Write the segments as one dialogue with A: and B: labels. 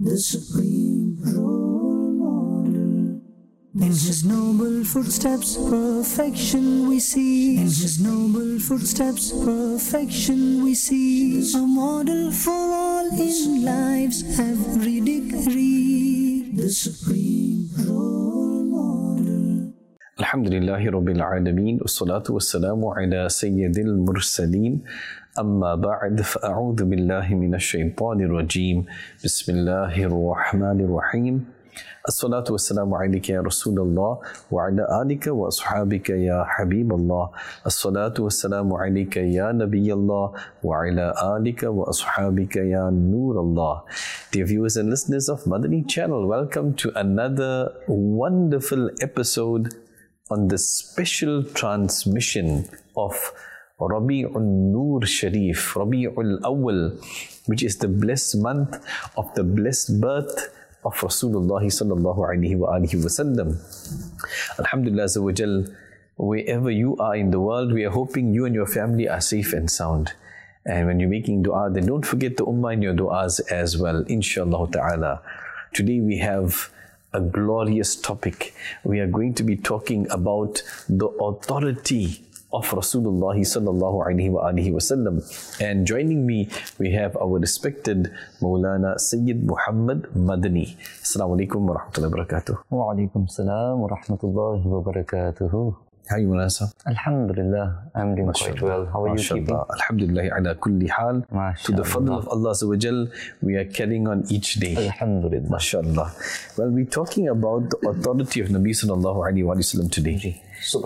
A: the supreme role model. In his noble footsteps, perfection we see. In his noble footsteps, perfection we see. A model for all in life's every degree. The supreme role model.
B: Alhamdulillahi Rabbil Alameen. Wassalatu wassalamu ala Sayyidil Mursaleen. أما بعد فأعوذ بالله من الشيطان الرجيم بسم الله الرحمن الرحيم الصلاة والسلام عليك يا رسول الله وعلى آلك وأصحابك يا حبيب الله الصلاة والسلام عليك يا نبي الله وعلى آلك وأصحابك يا نور الله. Dear viewers and listeners of Madani channel, welcome to another wonderful episode on the special transmission of Rabi'ul Noor Sharif, Rabi'ul Awwal, which is the blessed month of the blessed birth of Rasulullah sallallahu alaihi wasallam. Alhamdulillah Azza wa Jal, wherever you are in the world, we are hoping you and your family are safe and sound. And when you're making dua, then don't forget the ummah in your duas as well, inshallah ta'ala. Today we have a glorious topic. We are going to be talking about the authority of Rasulullah sallallahu alaihi wasallam. And joining me, we have our respected Maulana Sayyid Muhammad Madani. Assalamu alaikum wa rahmatullahi wa barakatuh.
C: Wa alaikum salam wa rahmatullahi wa barakatuh.
B: How are you, Maulana?
C: Alhamdulillah, I'm doing quite well. How are you keeping?
B: Alhamdulillah, ala kulli hal. To the fadl of Allah Azza wa Jal, we are carrying on each day.
C: Alhamdulillah.
B: MashaAllah. Well, we're talking about the authority of Nabi sallallahu alaihi wasallam today.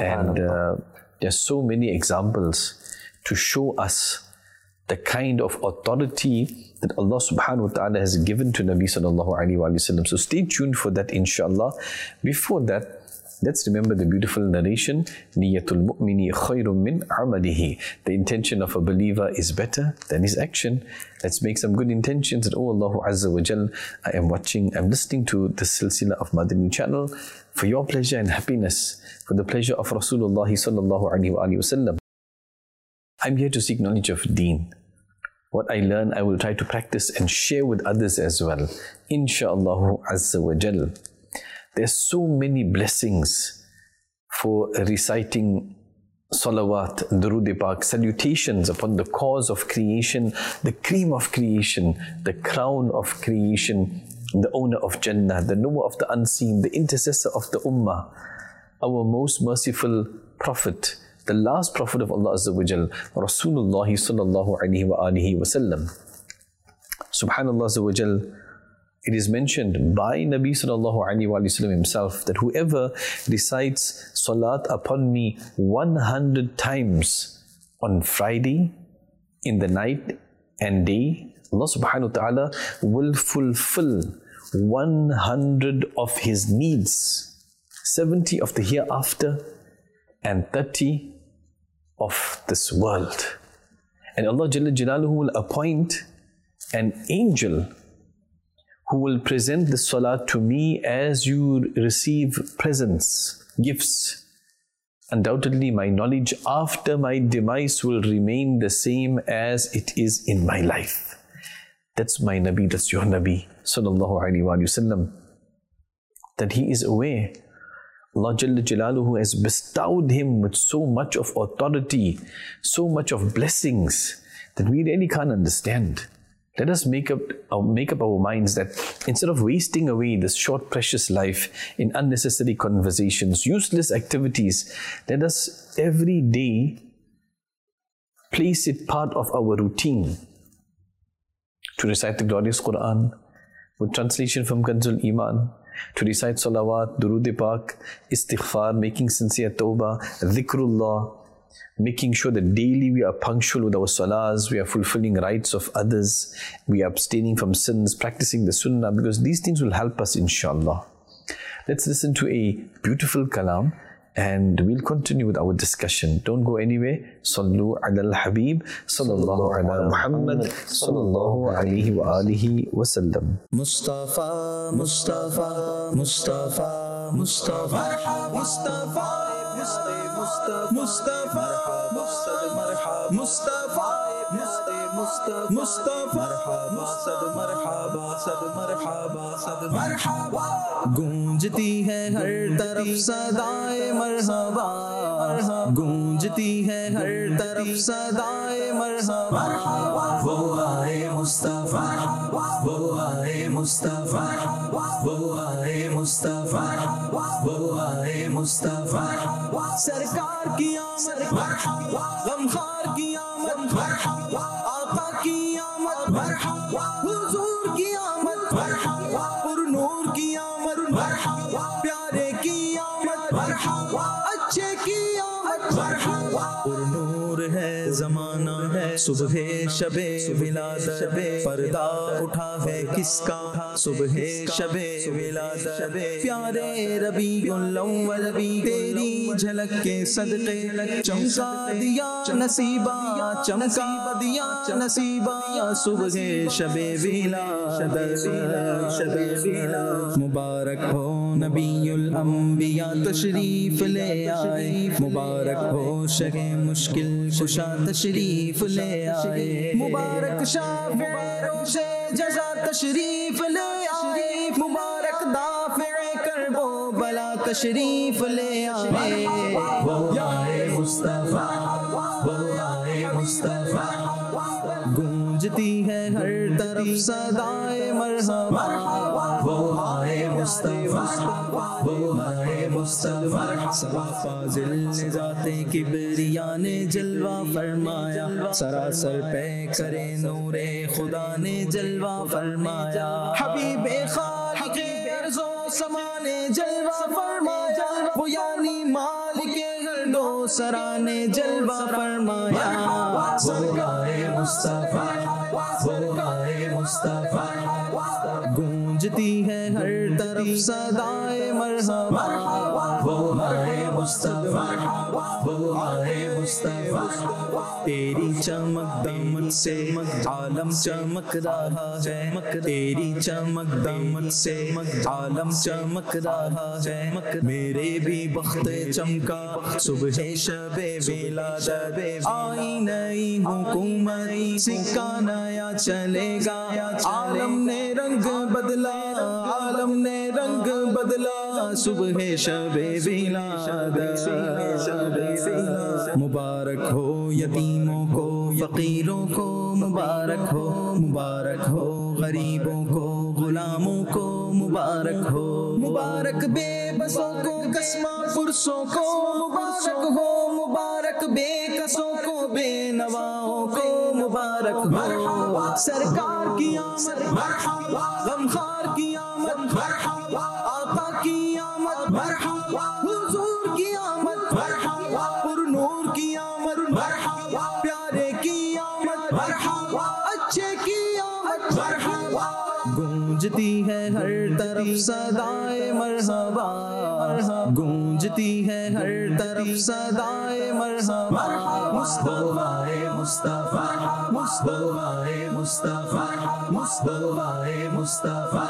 B: And there's so many examples to show us the kind of authority that Allah subhanahu wa ta'ala has given to Nabi sallallahu alaihi wasallam. So stay tuned for that, inshallah. Before that, let's remember the beautiful narration, Niyatul mu'mini khayrun min amalihi. The intention of a believer is better than his action. Let's make some good intentions that, oh Allah Azza wa Jal, I am watching, I'm listening to the silsila of Madani channel for your pleasure and happiness, for the pleasure of Rasulullah sallallahu alaihi wasallam. I'm here to seek knowledge of deen. What I learn, I will try to practice and share with others as well, inshaAllah Azza wa Jal. There's so many blessings for reciting salawat, durood-e-pak, salutations upon the cause of creation, the cream of creation, the crown of creation, the owner of Jannah, the knower of the unseen, the intercessor of the ummah, our most merciful prophet, the last prophet of Allah Azza wa Jal, Rasulullah sallallahu alaihi wasallam. Subhanallah Azza wa Jal, it is mentioned by Nabi sallallahu alaihi wasallam himself that whoever recites salat upon me 100 times on Friday, in the night and day, Allah subhanahu wa ta'ala will fulfill 100 of his needs, 70 of the hereafter and 30 of this world. And Allah Jalla Jalaluhu will appoint an angel who will present the salat to me as you receive presents, gifts. Undoubtedly, my knowledge after my demise will remain the same as it is in my life. That's my Nabi, that's your Nabi, sallallahu alaihi wasallam. That he is aware. Allah Jalla Jalaluhu has bestowed him with so much of authority, so much of blessings that we really can't understand. Let us make up our minds that instead of wasting away this short precious life in unnecessary conversations, useless activities, let us every day place it part of our routine to recite the glorious Quran with translation from Kanzul Iman, to recite salawat, durood-e-pak, istighfar, making sincere tawbah, dhikrullah, making sure that daily we are punctual with our salahs, we are fulfilling rights of others, we are abstaining from sins, practicing the sunnah, because these things will help us, inshallah. Let's listen to a beautiful kalam and we'll continue with our discussion. Don't go anywhere. Sallu ala al-Habib, sallallahu ala Muhammad, sallallahu alayhi wa alihi wa sallam.
A: Mustafa, Mustafa, Mustafa, Mustafa, Mustafa, Mustafa, Mustafa, Mustafa, Mustafa.
D: مصطفیٰ صد مرحبا صد مرحبا صد مرحبا گونجتی ہے ہر طرف صدائے مرحبا گونجتی ہے ہر طرف صدائے مرحبا وہ آئے مصطفیٰ وہ آئے مصطفیٰ وہ آئے مصطفیٰ وہ آئے مصطفیٰ سرکار کی آمد مرحبا غمخوار کی آمد مرحبا آقا کی آمد مرحبا حضور کی آمد مرحبا پر نور کی آمد مرحبا پیارے کی آمد مرحبا اچھے کی آمد مرحبا پر نور ہے زمانہ ہے صبح شب ولادت پردہ اٹھا ہے کس کا صبح شب ولادت پیارے ربیع الاول تیری جھلک کے صدقے چمکا دیا نصیبہ چمکا دیا نصیبہ صبح شب ولادت مبارک ہو نبی الانبیاء تشریف لے آئے مبارک ہو شہ مشکل کشا تشریف لے آئے مبارک شافع روش جزا تشریف لے آئے مبارک دافع کرب و بلا تشریف لے آئے وہ آئے مصطفیٰ وہ آئے مصطفیٰ گونجتی ہے ہر طرف صدائے مرحبا وہ آئے مصطفیٰ وہ آئے مصطفیٰ فاضل نے ذات کبریا نے جلوہ فرمایا سراسر پہ کرے نور خدا نے جلوہ فرمایا حبیب خالق ارض و سما نے جلوہ فرمایا وہ یعنی مالک گرد و سرا نے جلوہ فرمایا وہ آئے مصطفیٰ وہ آئے مصطفیٰ گونجتی ہے ہر طرف صدائے مرحبا وہ آئے مصطفیٰ وہ آئے مصطفیٰ تیری چمک دمک سے عالم چمک رہا ہے تیری چمک دمک سے عالم چمک رہا ہے میرے بھی بخت چمکا صبح شب ولادت آئی نئی حکومت سکہ نیا چلے گا عالم نے رنگ بدلا عالم نے رنگ بدلا صبح شب ولادت مبارک ہو یتیموں کو فقیروں کو مبارک ہو غریبوں کو غلاموں کو مبارک ہو مبارک بے بسوں کو کسمہ پرسوں کو مبارک بے کسوں کو بے نواؤں کو مبارک ہو سرکار کی آمد مرحبا غمخوار کی آمد مرحبا آقا کی آمد مرحبا حضور کی آمد مرحبا پر نور کی آمد مرحبا پیارے کی آمد مرحبا اچھے کی آمد مرحبا گونجتی ہے ہر طرف صدائے مرحبا گونجتی ہے ہر طرف صدائے مرحبا مصطفیٰ مصطفیٰ مصطفیٰ مصطفیٰ مصطفیٰ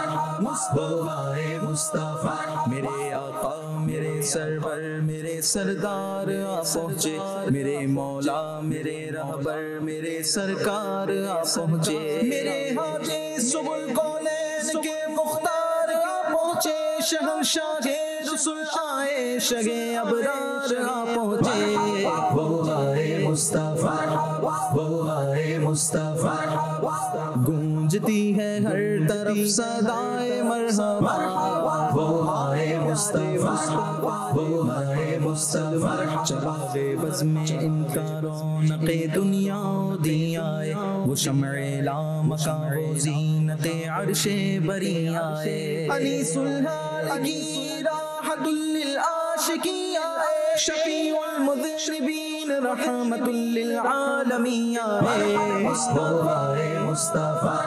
D: مصطفیٰ میرے آقا میرے سرور میرے سردار آ پہنچے میرے مولا میرے رہبر میرے سرکار آ پہنچے میرے حاجی سبل کونین کے مختار آ پہنچے شہنشاہ رسول آئے شگ ابرار آ پہنچے وہ آئے مصطفیٰ وہ آئے مصطفیٰ گونجتی ہے ہر طرف صدائے مرحبا وہ آئے مصطفیٰ وہ آئے مصطفیٰ چراغ بز میں ان کا رونق دنیا دی آئے وہ شمع لامکاں و زینت عرش بری آئے انیس الحالقین راحت للعاشقین آئے شفیع المذنبین رحمت للعالمین آئے مصطفیٰ مصطفیٰ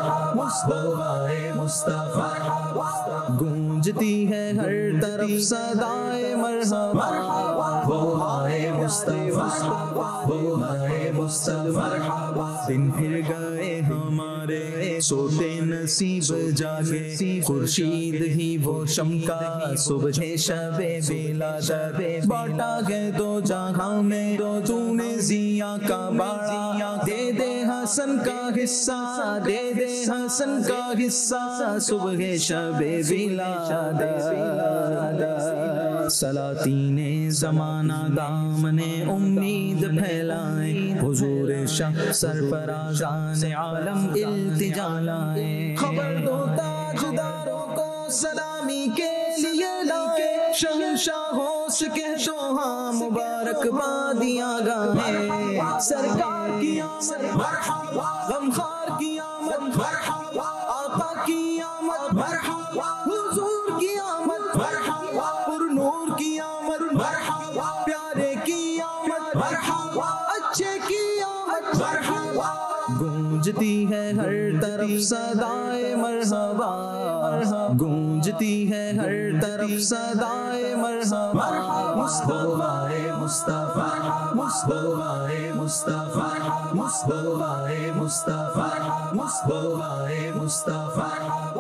D: مصطفیٰ گونجتی ہے ہر طرف صدائے مرحبا وہ آئے مصطفیٰ وہ آئے مصطفیٰ دن پھر گئے ہمارے سوتے نصیب جاگے خورشید ہی وہ شمکا صبح شب ولادت بانٹا ہے دو جہاں میں تو نے ضیا کا باڑا دے دے हसन का हिस्सा, दे दे हसन का हिस्सा, सुबह शबे विलादत। सलातीने ज़माना दामने उम्मीद फैलाए, हुजूर शाह सरफराज़ाने आलम इल्तिजा लाए। खबर दो ताजदारों को सलामी के लिए लाए, शहंशाहों से कह दो हाँ मुबारकबादियाँ गाए। सरकार की आमद मरहबा, गमखार की आमद मरहबा, आका की आमद मरहबा, हुजूर की आमद मरहबा, पुरनूर की आमद मरहबा, प्यारे की आमद मरहबा, अच्छे की आमद मरहबा। गूंजती है हर तरफ सदाए मरहबा, गूंजती है हर तरफ सदाए मरहबा। मुस्तफाए Mustafa, मुस्तफाए Mustafa, मुस्तफाए Mustafa, मुस्तफाए Mustafa,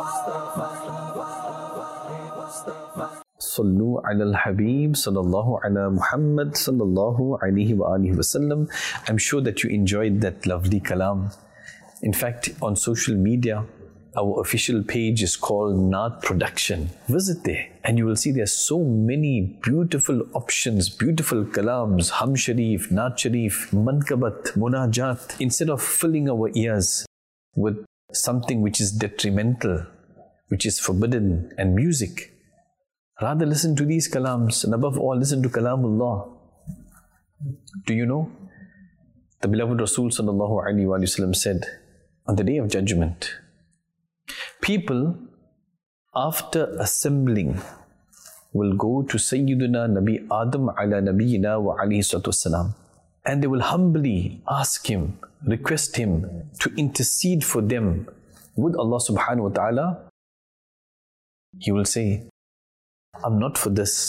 D: Mustafa.
B: Sallu ala al-Habib sallallahu ala Muhammad sallallahu alayhi wa alihi wasallam. I'm sure that you enjoyed that lovely kalam. In fact, on social media, our official page is called Naat Production. Visit there and you will see there's so many beautiful options, beautiful kalams, Ham Sharif, Naat Sharif, Mankabat, Munajat. Instead of filling our ears with something which is detrimental, which is forbidden, and music, rather listen to these kalams, and above all listen to Kalamullah. Do you know? The beloved Rasul sallallahu alaihi wasallam said, on the day of judgment, people after assembling will go to Sayyidina Nabi Adam ala Nabiyina wa alayhi salatu wassalam, and they will humbly ask him, request him to intercede for them with Allah subhanahu wa ta'ala. He will say, I'm not for this.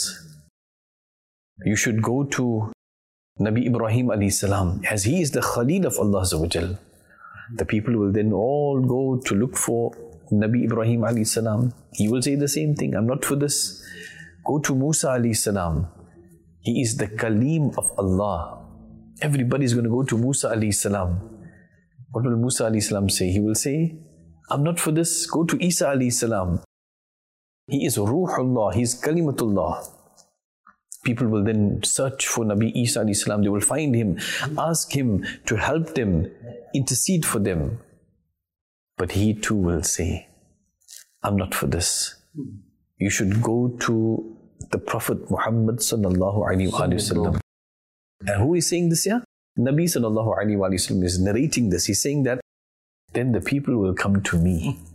B: You should go to Nabi Ibrahim alayhi salam, as he is the Khalil of Allah Azza wa Jal. The people will then all go to look for Nabi Ibrahim alayhi salam. He will say the same thing, I'm not for this. Go to Musa alayhi salam. He is the Kalim of Allah. Everybody is going to go to Musa alayhi salam. What will Musa alayhi salam say? He will say, I'm not for this. Go to Isa alayhi salam. He is Ruhullah, he is Kalimatullah. People will then search for Nabi Isa alayhi salam. They will find him, ask him to help them, intercede for them. But he too will say, I'm not for this. You should go to the Prophet Muhammad sallallahu alaihi wasallam. And who is saying this here? Nabi sallallahu alaihi wasallam is narrating this. He's saying that then the people will come to me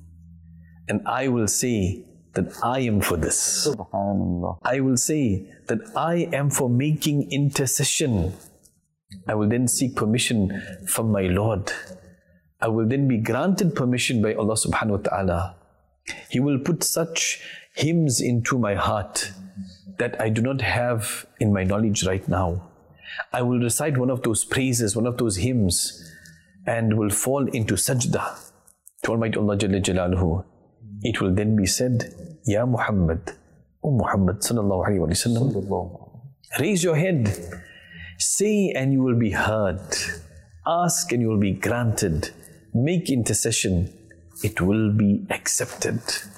B: and I will say that I am for this.
C: Subhanallah.
B: I will say that I am for making intercession. I will then seek permission from my Lord. I will then be granted permission by Allah subhanahu wa ta'ala. He will put such hymns into my heart that I do not have in my knowledge right now. I will recite one of those praises, one of those hymns, and will fall into sajda to Almighty Allah Jalla Jalaluhu. It will then be said, Ya Muhammad, O Muhammad sallallahu alaihi wasallam, raise your head, say and you will be heard, ask and you will be granted, make intercession, it will be accepted.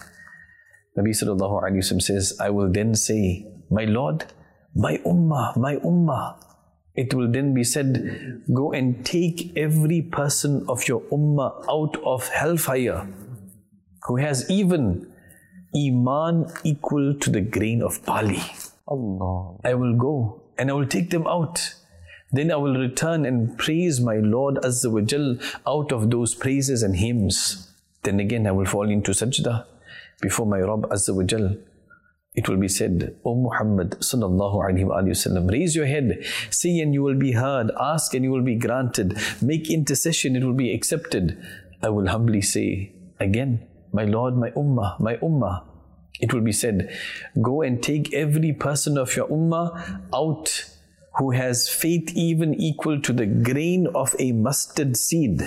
B: Nabi sallallahu alaihi wasallam says, I will then say, my Lord, my ummah. It will then be said, go and take every person of your ummah out of hellfire who has even Iman equal to the grain of barley.
C: Allah.
B: I will go and I will take them out. Then I will return and praise my Lord Azza wa Jal out of those praises and hymns. Then again I will fall into sajda before my Rabb Azza wa Jal. It will be said, O Muhammad sallallahu alaihi wasallam, raise your head, say and you will be heard, ask and you will be granted, make intercession, it will be accepted. I will humbly say again, my Lord, my ummah. It will be said, go and take every person of your ummah out who has faith even equal to the grain of a mustard seed.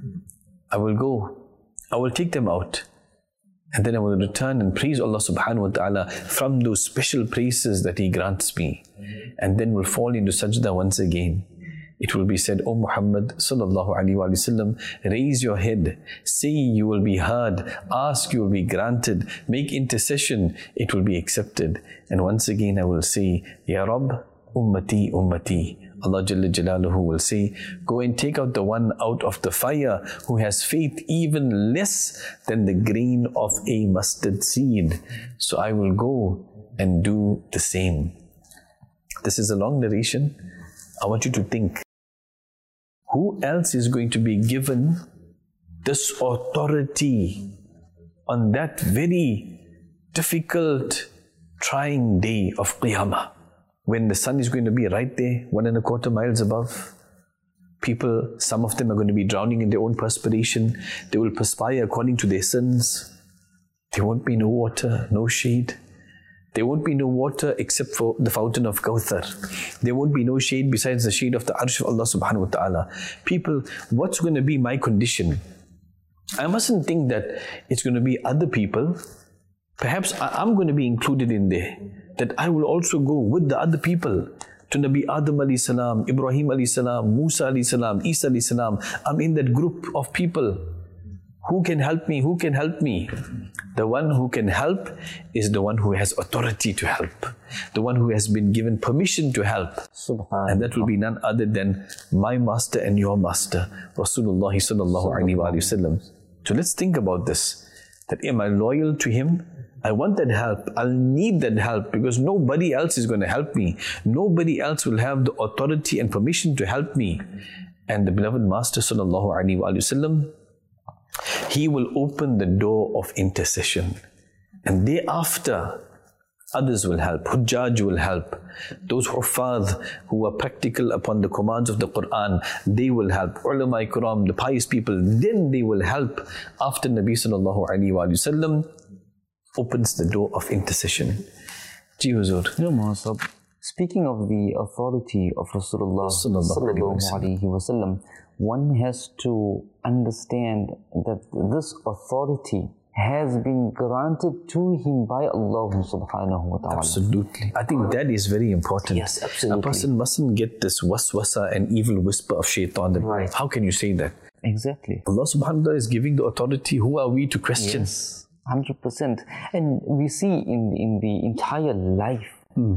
B: I will go, I will take them out. And then I will return and praise Allah subhanahu wa ta'ala from those special praises that He grants me. And then will fall into sajda once again. It will be said, O Muhammad sallallahu alaihi wasallam, raise your head, say you will be heard, ask you will be granted, make intercession, it will be accepted. And once again I will say, Ya Rabb, ummati, ummati. Allah Jalla Jalaluhu will say, go and take out the one out of the fire who has faith even less than the grain of a mustard seed. So I will go and do the same. This is a long narration. I want you to think, who else is going to be given this authority on that very difficult, trying day of Qiyamah, when the sun is going to be right there, 1.25 miles above? People, some of them are going to be drowning in their own perspiration. They will perspire according to their sins. There won't be no water, no shade. There won't be no water except for the fountain of Kawthar. There won't be no shade besides the shade of the Arsh of Allah subhanahu wa ta'ala. People, what's going to be my condition? I mustn't think that it's going to be other people. Perhaps I'm going to be included in there. That I will also go with the other people to Nabi Adam alayhi salam, Ibrahim alayhi salam, Musa alayhi salam, Isa alayhi salam. I'm in that group of people. Who can help me? Who can help me? The one who can help is the one who has authority to help. The one who has been given permission to help. And that will be none other than my master and your master, Rasulullah sallallahu alaihi wasallam. So let's think about this. That am I loyal to him? I want that help. I'll need that help because nobody else is going to help me. Nobody else will have the authority and permission to help me. And the beloved Master sallallahu alaihi wasallam, he will open the door of intercession. And thereafter, others will help. Hujjaj will help. Those huffaz who are practical upon the commands of the Quran, they will help. Ulama Ikram, the pious people, then they will help after Nabi sallallahu alaihi wasallam opens the door of intercession. Ji Huzur.
C: No, Mahasab. Speaking of the authority of Rasulullah sallallahu alaihi wasallam, one has to understand that this authority has been granted to him by Allah subhanahu wa ta'ala.
B: Absolutely. I think that is very important.
C: Yes, absolutely.
B: A person mustn't get this waswasa and evil whisper of shaitan.
C: Right.
B: How can you say that?
C: Exactly.
B: Allah subhanahu wa ta'ala is giving the authority. Who are we to question?
C: Yes, 100%. And we see in the entire life,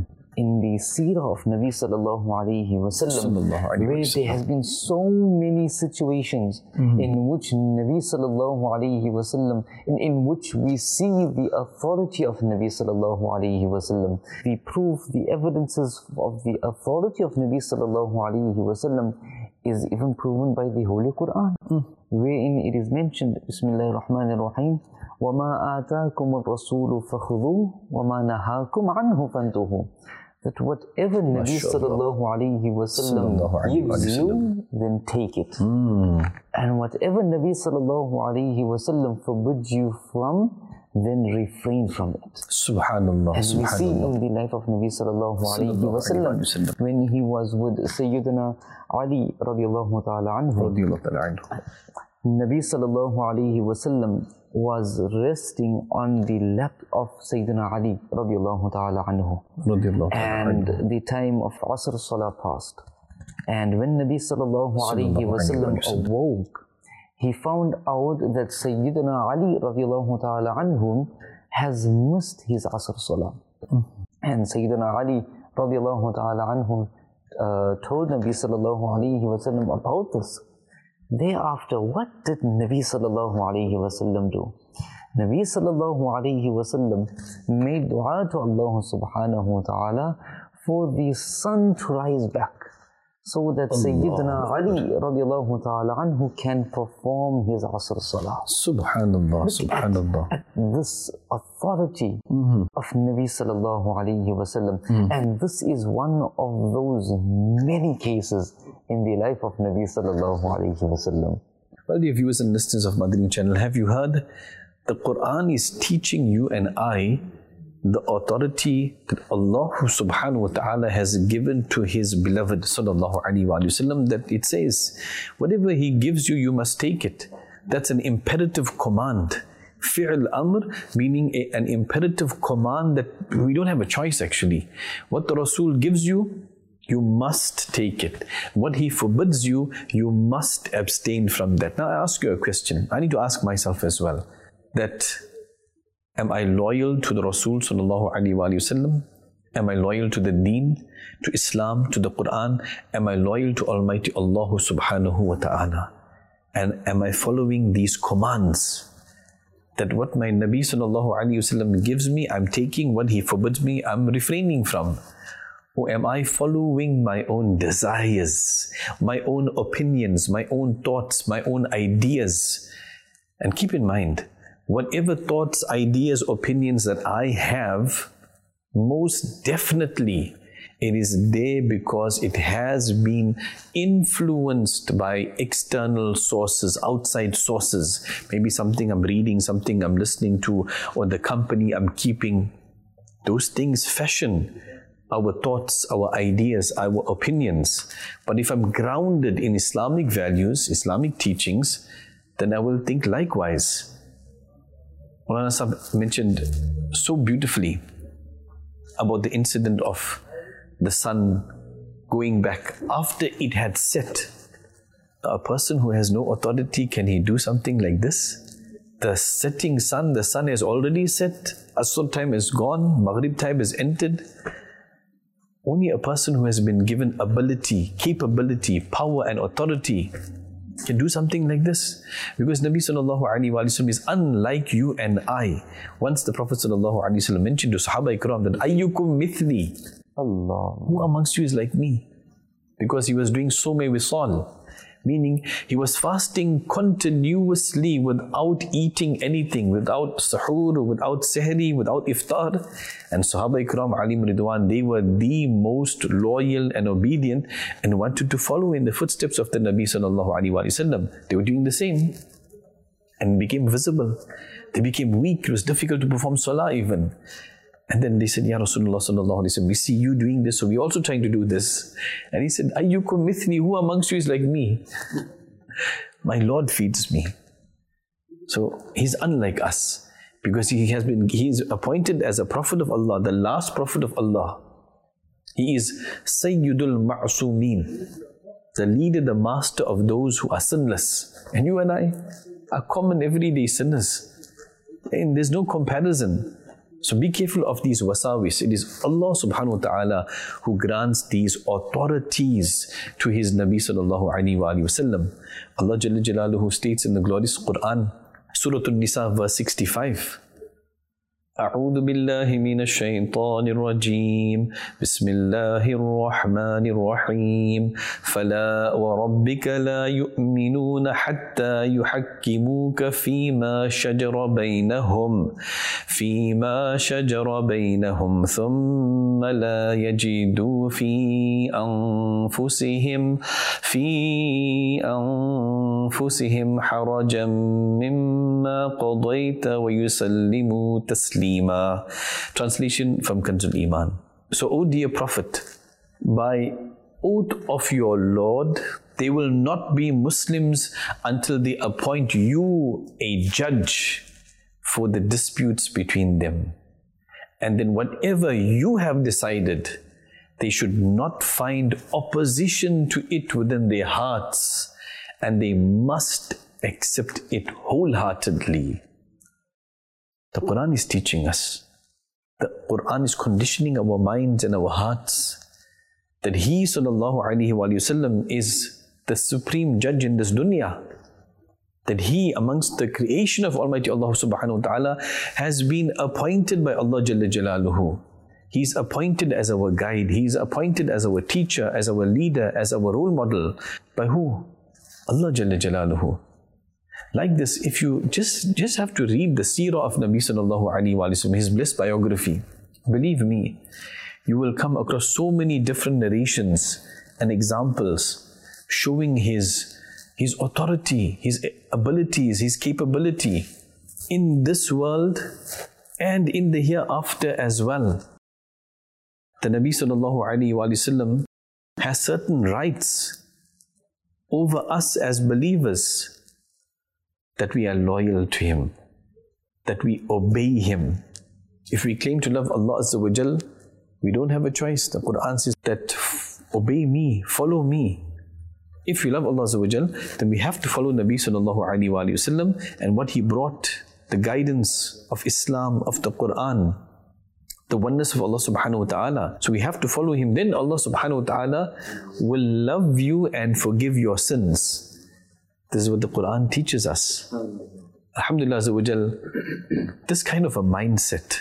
C: in the seerah of Nabi sallallahu alayhi wasallam, where there has been so many situations in which Nabi sallallahu alayhi wasallam, in which we see the authority of Nabi sallallahu alayhi wasallam. The proof, the evidences of the authority of Nabi sallallahu alayhi wasallam is even proven by the Holy Quran, wherein it is mentioned, Bismillahir Rahmanir Rahim, وَمَا آتَاكُمُ الرَّسُولُ فَخُذُوهُ وَمَا نَهَاكُمْ عَنْهُ فَانْتُهُ. That whatever Nabi sallallahu alayhi wasallam gives you, then take it. And whatever Nabi sallallahu alayhi wasallam forbids you from, then refrain from it.
B: Subhanallah.
C: As we see in the life of Nabi sallallahu alayhi wasallam, when he was with Sayyidina Ali radiallahu ta'ala anhu, Nabi sallallahu alayhi wasallam was resting on the lap of Sayyidina Ali radiallahu ta'ala anhu. And the time of Asr Salah passed. And when Nabi sallallahu alayhi wasallam awoke, he found out that Sayyidina Ali radiallahu ta'ala anhu has missed his Asr Salah. And Sayyidina Ali radiallahu ta'ala anhu told Nabi sallallahu alayhi wasallam about this. Thereafter, what did Nabi sallallahu alayhi wasallam do? Nabi sallallahu alayhi wasallam made dua to Allah subhanahu wa ta'ala for the sun to rise back, so that Sayyidina Ali radiallahu ta'ala anhu can perform his Asr Salah.
B: Subhanallah, subhanallah.
C: At this authority of Nabi sallallahu alayhi wasallam. And this is one of those many cases in the life of Nabi sallallahu alayhi wasallam.
B: Well, dear viewers and listeners of Madani channel, have you heard? The Quran is teaching you and I the authority that Allah subhanahu wa ta'ala has given to His beloved sallallahu alayhi wa sallam, that it says, whatever He gives you, you must take it. That's an imperative command. Fi'l amr, meaning an imperative command that we don't have a choice actually. What the Rasul gives you, you must take it. What he forbids you, you must abstain from that. Now I ask you a question. I need to ask myself as well. That, am I loyal to the Rasul sallallahu alaihi wasallam? Am I loyal to the Deen, to Islam, to the Quran? Am I loyal to Almighty Allah subhanahu wa ta'ala? And am I following these commands? That what my Nabi sallallahu alaihi wasallam gives me, I'm taking. What he forbids me, I'm refraining from. Or am I following my own desires, my own opinions, my own thoughts, my own ideas? And keep in mind, whatever thoughts, ideas, opinions that I have, most definitely it is there because it has been influenced by external sources, outside sources. Maybe something I'm reading, something I'm listening to, or the company I'm keeping. Those things fashion our thoughts, our ideas, our opinions. But if I'm grounded in Islamic values, Islamic teachings, then I will think likewise. Maulana Sahib mentioned so beautifully about the incident of the sun going back after it had set. A person who has no authority, can he do something like this? The setting sun, the sun has already set, Asr time is gone, Maghrib time has entered. Only a person who has been given ability, capability, power and authority can do something like this. Because Nabi sallallahu alaihi wasallam is unlike you and I. Once the Prophet sallallahu alaihi wasallam mentioned to Sahaba Ikram that ayyukum mithli, Allah, who amongst you is like me? Because he was doing so many wisal, meaning he was fasting continuously without eating anything, without suhoor, without sehri, without iftar. And Sahaba Ikram alim ridwan, they were the most loyal and obedient and wanted to follow in the footsteps of the Nabi sallallahu alaihi wasallam. They were doing the same and became visible. They became weak. It was difficult to perform salah even. And then they said, Ya Rasulullah sallallahu alaihi wasallam, we see you doing this, so we're also trying to do this. And he said, Ayyukum mithli, who amongst you is like me? My Lord feeds me. So he's unlike us because he is appointed as a prophet of Allah, the last prophet of Allah. He is Sayyidul Ma'asumeen, the leader, the master of those who are sinless. And you and I are common everyday sinners. And there's no comparison. So be careful of these wasawis. It is Allah subhanahu wa ta'ala who grants these authorities to His Nabi sallallahu alayhi wa sallam. Allah Jalla Jalaluhu states in the glorious Quran, Surah An-Nisa verse 65, أعوذ بالله من الشيطان الرجيم بسم الله الرحمن الرحيم فلا وربك لا يؤمنون حتى يحكموك فيما شجر بينهم ثم لا يجدوا في أنفسهم حرجا مما قضيت ويسلموا تسليما. Translation from Kanzul Iman. So, O dear Prophet, by oath of your Lord, they will not be Muslims until they appoint you a judge for the disputes between them. And then whatever you have decided, they should not find opposition to it within their hearts, and they must accept it wholeheartedly. The Quran is teaching us. The Quran is conditioning our minds and our hearts that He sallallahu alaihi wasallam is the supreme judge in this dunya. That He, amongst the creation of Almighty Allah subhanahu wa ta'ala, has been appointed by Allah Jalla Jalaluhu. He's appointed as our guide. He's appointed as our teacher, as our leader, as our role model. By who? Allah Jalla Jalaluhu. Like this, if you just have to read the seerah of Nabi sallallahu alaihi wasallam, his blessed biography, believe me, you will come across so many different narrations and examples showing his authority, his abilities, his capability in this world and in the hereafter as well. The Nabi sallallahu alaihi wasallam has certain rights over us as believers, that we are loyal to Him, that we obey Him. If we claim to love Allah Azza wa Jal, we don't have a choice. The Quran says that obey me, follow me. If we love Allah Azza wa Jal, then we have to follow Nabi sallallahu alayhi wa sallam and what he brought, the guidance of Islam, of the Quran, the oneness of Allah subhanahu wa ta'ala. So we have to follow him. Then Allah subhanahu wa ta'ala will love you and forgive your sins. This is what the Quran teaches us. Alhamdulillah Azza wa Jal, this kind of a mindset,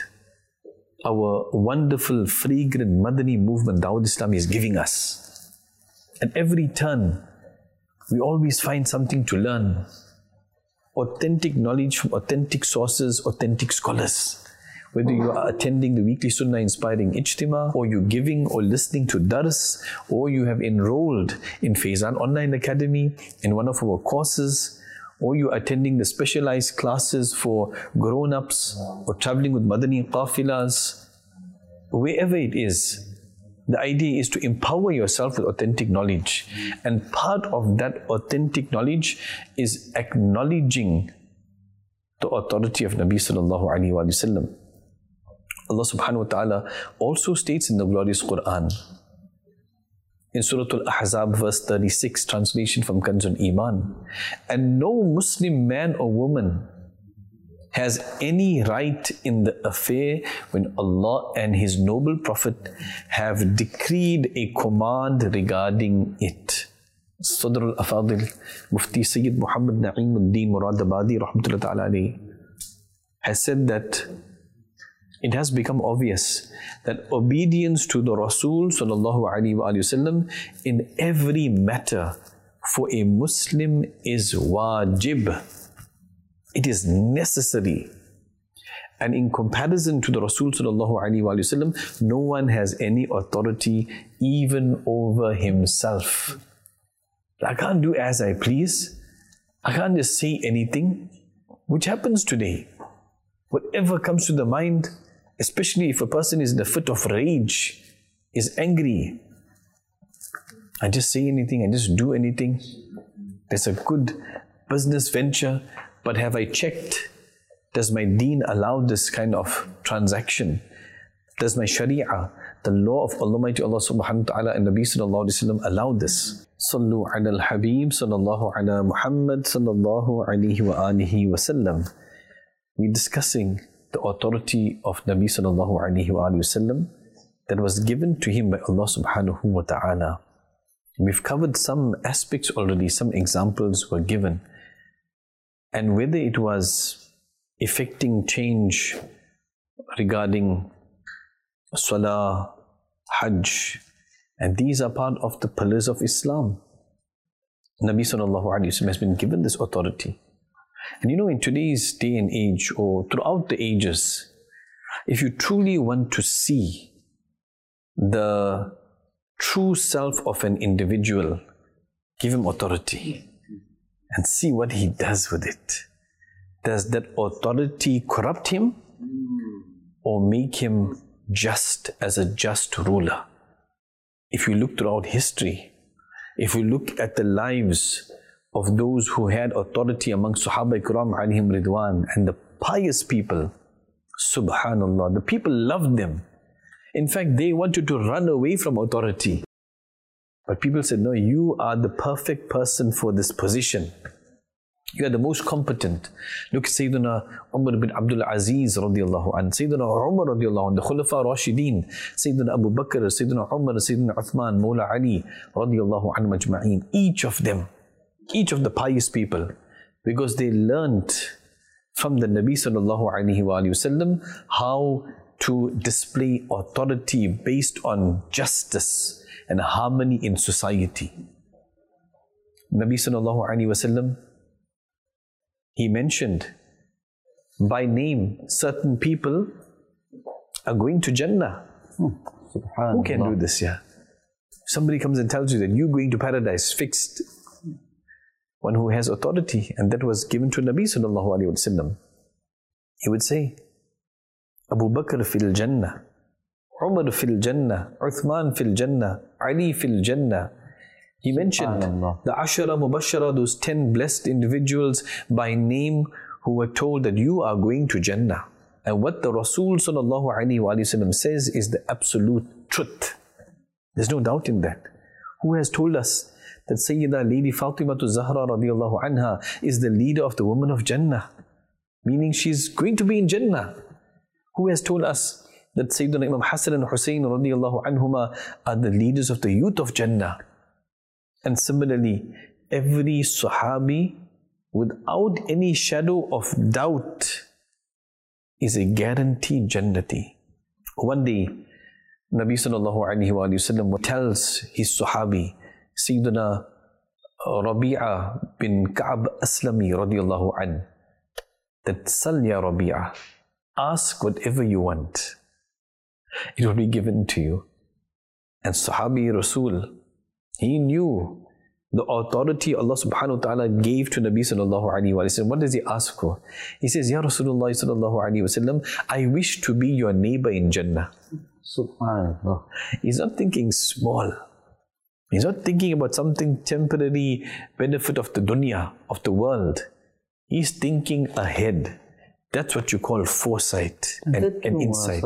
B: our wonderful, fragrant Madani movement, Dawud Islam, is giving us. At every turn, we always find something to learn. Authentic knowledge from authentic sources, authentic scholars. Whether you are attending the weekly Sunnah Inspiring Ijtima, or you're giving or listening to Dars, or you have enrolled in Faizan Online Academy, in one of our courses, or you're attending the specialized classes for grown-ups, or traveling with Madani Qafilas, wherever it is, the idea is to empower yourself with authentic knowledge. And part of that authentic knowledge is acknowledging the authority of Nabi sallallahu alaihi wasallam. Allah subhanahu wa ta'ala also states in the glorious Quran, in Surah Al-Ahzab verse 36, translation from Kanzul Iman, and no Muslim man or woman has any right in the affair when Allah and His noble Prophet have decreed a command regarding it. Sadr al-Afadil, Mufti Sayyid Muhammad Na'imuddin Muradabadi rahmatullahi ta'ala alayhi, has said that it has become obvious that obedience to the Rasul sallallahu alaihi wasallam in every matter for a Muslim is wajib. It is necessary. And in comparison to the Rasul sallallahu alaihi wasallam, no one has any authority even over himself. I can't do as I please. I can't just say anything, which happens today. Whatever comes to the mind, especially if a person is in a fit of rage, is angry, I just say anything, I just do anything. There's a good business venture, but have I checked? Does my deen allow this kind of transaction? Does my sharia, the law of Almighty Allah subhanahu wa ta'ala and Nabi sallallahu alayhi wa sallam allow this? Sallu ala al-Habib sallallahu ala Muhammad sallallahu alayhi wa alihi wa sallam. We're discussing the authority of Nabi sallallahu alayhi wa sallam that was given to him by Allah subhanahu wa ta'ala. We've covered some aspects already, some examples were given. And whether it was effecting change regarding Salah, Hajj, and these are part of the pillars of Islam. Nabi sallallahu alayhi wa sallam has been given this authority. And you know, in today's day and age, or throughout the ages, if you truly want to see the true self of an individual, give him authority and see what he does with it. Does that authority corrupt him or make him just as a just ruler? If you look throughout history, if you look at the lives of those who had authority among Sahaba Ikram alayhim Ridwan and the pious people, subhanallah, the people loved them. In fact, they wanted to run away from authority. But people said, no, you are the perfect person for this position. You are the most competent. Look at Sayyidina Umar bin Abdul Aziz radiallahu anhu, Sayyidina Umar radiallahu anhu, the Khulafa Rashideen, Sayyidina Abu Bakr, Sayyidina Umar, Sayyidina Uthman, Mawla Ali radiallahu anhu majma'een. Each of them, each of the pious people, because they learnt from the Nabi sallallahu alaihi wasallam how to display authority based on justice and harmony in society. Nabi sallallahu alaihi wasallam, he mentioned by name certain people are going to Jannah. Who can do this? Yeah, somebody comes and tells you that you're going to paradise, fixed. One who has authority, and that was given to Nabi sallallahu alaihi wasallam. He would say, Abu Bakr fil Jannah, Umar fil Jannah, Uthman fil Jannah, Ali fil Jannah. He mentioned the Ashara Mubashara, those 10 blessed individuals by name who were told that you are going to Jannah. And what the Rasul sallallahu alaihi wasallam says is the absolute truth. There's no doubt in that. Who has told us that Sayyidah Lady Fatimatu Zahra radiallahu anha is the leader of the women of Jannah? Meaning she's going to be in Jannah. Who has told us that Sayyidina Imam Hassan and Hussein radiallahu anhuma are the leaders of the youth of Jannah? And similarly, every Sahabi, without any shadow of doubt, is a guaranteed Jannati. One day, Nabi sallallahu alayhi wa sallam tells his Sahabi, Sayyidina Rabi'a bin Ka'ab Aslami radiallahu anhu, that Sal ya Rabi'a, ask whatever you want. It will be given to you. And Sahabi Rasul, he knew the authority Allah subhanahu wa ta'ala gave to Nabi sallallahu alayhi wa sallam. What does he ask for? He says, Ya Rasulullah sallallahu alayhi wa sallam, I wish to be your neighbor in Jannah.
C: Subhanallah.
B: He's not thinking small. He's not thinking about something temporary benefit of the dunya, of the world. He's thinking ahead. That's what you call foresight and insight.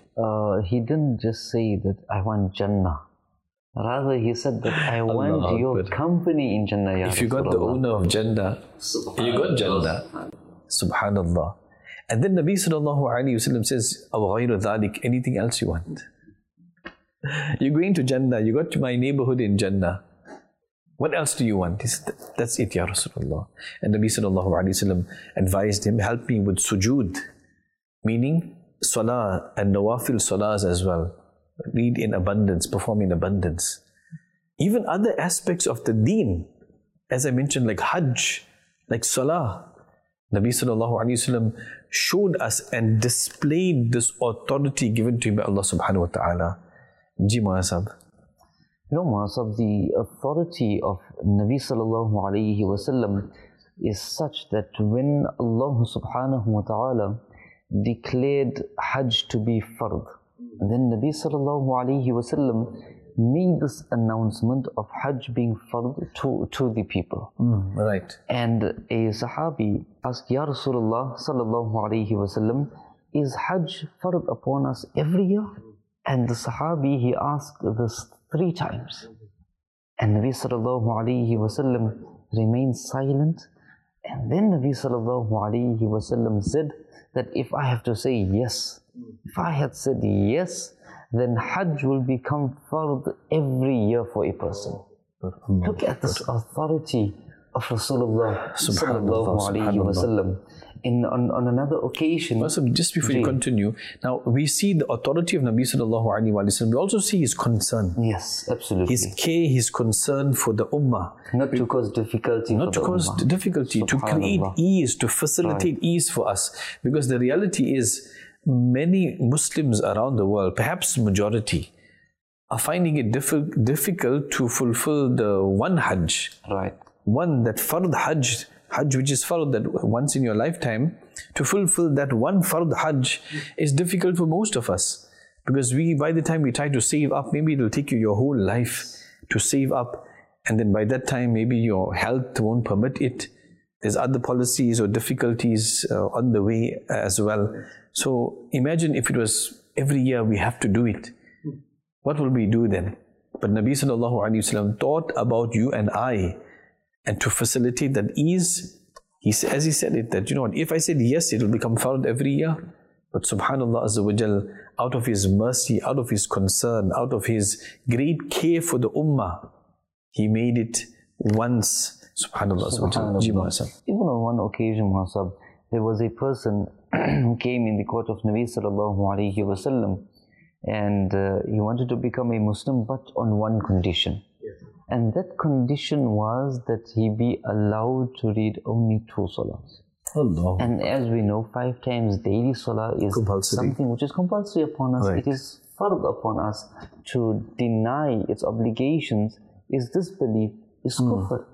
C: He didn't just say that I want Jannah. Rather, he said that I want your company in Jannah. Ya
B: if you got the owner of Jannah, you got Jannah. Subhanallah. And then Nabi sallallahu alayhi wa sallam says, أَوْ غَيْرُ ذَلِكَ, anything else you want. You're going to Jannah, you got to my neighborhood in Jannah. What else do you want? He said, that's it, Ya Rasulullah. And Nabi sallallahu alayhi wa sallam advised him, help me with sujood, meaning salah and nawafil salahs as well. Read in abundance, perform in abundance. Even other aspects of the deen, as I mentioned, like hajj, like salah. Nabi sallallahu alayhi wa sallam showed us and displayed this authority given to him by Allah subhanahu wa ta'ala. Ji Mahasab.
C: You know, Mahasab, the authority of Nabi sallallahu alayhi wa sallam is such that when Allah subhanahu wa ta'ala declared hajj to be fard, then Nabi sallallahu alayhi wa sallam made this announcement of hajj being fard to the people.
B: Right.
C: And a sahabi asked, Ya Rasulullah sallallahu alayhi wa sallam, is hajj fard upon us every year? And the sahabi, he asked this 3 times. And Nabi sallallahu alayhi wa sallam remained silent. And then Nabi sallallahu alayhi wa sallam said that if I have to say yes, if I had said yes, then hajj will become fard every year for a person. Look at this authority of Rasulullah sallallahu alayhi wa sallam. On another occasion,
B: just before you continue, now we see the authority of Nabi sallallahu alayhi wa sallam. We also see his concern.
C: Yes, absolutely.
B: His care, his concern for the ummah.
C: Not to cause difficulty.
B: Not to cause difficulty, to create ease, to facilitate ease for us. Because the reality is, many Muslims around the world, perhaps majority, are finding it difficult to fulfill the one hajj.
C: Right.
B: One, that fard hajj which is fard, that once in your lifetime, to fulfill that one fard hajj is difficult for most of us. Because by the time we try to save up, maybe it will take you your whole life to save up. And then by that time, maybe your health won't permit it. There's other policies or difficulties on the way as well. So imagine if it was every year we have to do it. What will we do then? But Nabi sallallahu alayhi wa sallam thought about you and I. And to facilitate that ease, as he said it, that, you know what, if I said yes, it will become fard every year. But subhanallah azza wa jal, out of his mercy, out of his concern, out of his great care for the ummah, he made it once. Subhanallah azza wa jal.
C: Even on one occasion, Mahasab, there was a person who came in the court of Nabi sallallahu alayhi wa sallam, and he wanted to become a Muslim, but on one condition. And that condition was that he be allowed to read only 2 salahs.
B: Allah.
C: And as we know, 5 times daily salah is something which is compulsory upon us.
B: Right.
C: It is fard upon us. To deny its obligations is disbelief, is kufr.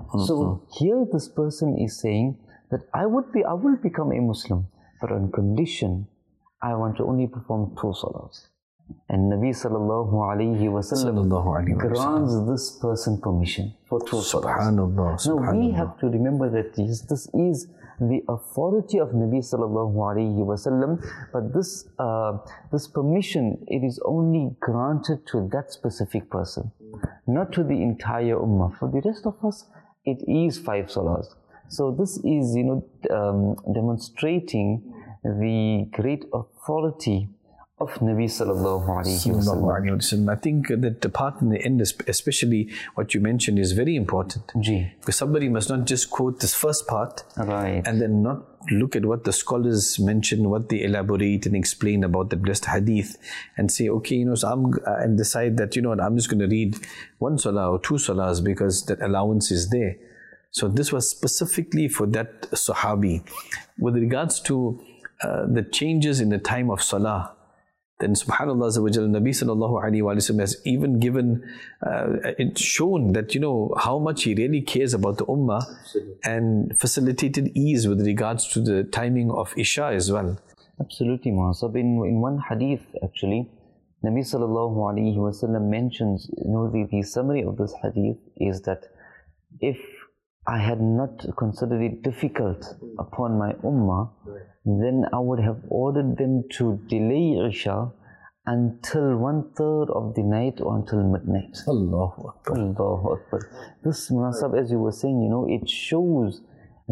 C: So here this person is saying that I will become a Muslim, but on condition I want to only perform 2 salahs. And Nabi sallallahu alayhi wa sallam grants this person permission for 2 salahs. Now we have to remember that this is the authority of Nabi sallallahu alayhi wa sallam, but this permission, it is only granted to that specific person. not to the entire ummah. For the rest of us, it is 5 salahs. So this is, demonstrating the great authority of Nabi sallallahu alayhi wa sallam.
B: I think that the part in the end, especially what you mentioned, is very important. Because somebody must not just quote this first part and then not look at what the scholars mention, what they elaborate and explain about the blessed hadith, and say, okay, so and decide that, I'm just going to read 1 salah or 2 salahs because that allowance is there. So this was specifically for that Sahabi. With regards to the changes in the time of salah, then subhanallah Nabi sallallahu alayhi wa sallam has even given, it's shown that, how much he really cares about the ummah and facilitated ease with regards to the timing of Isha as well.
C: Absolutely, Muhammad. In one hadith, actually, Nabi sallallahu alayhi wa sallam mentions, the summary of this hadith is that if I had not considered it difficult upon my ummah, then I would have ordered them to delay Isha until 1/3 of the night or until midnight.
B: Allahu Akbar.
C: Allahu Akbar. This munasab, as you were saying, it shows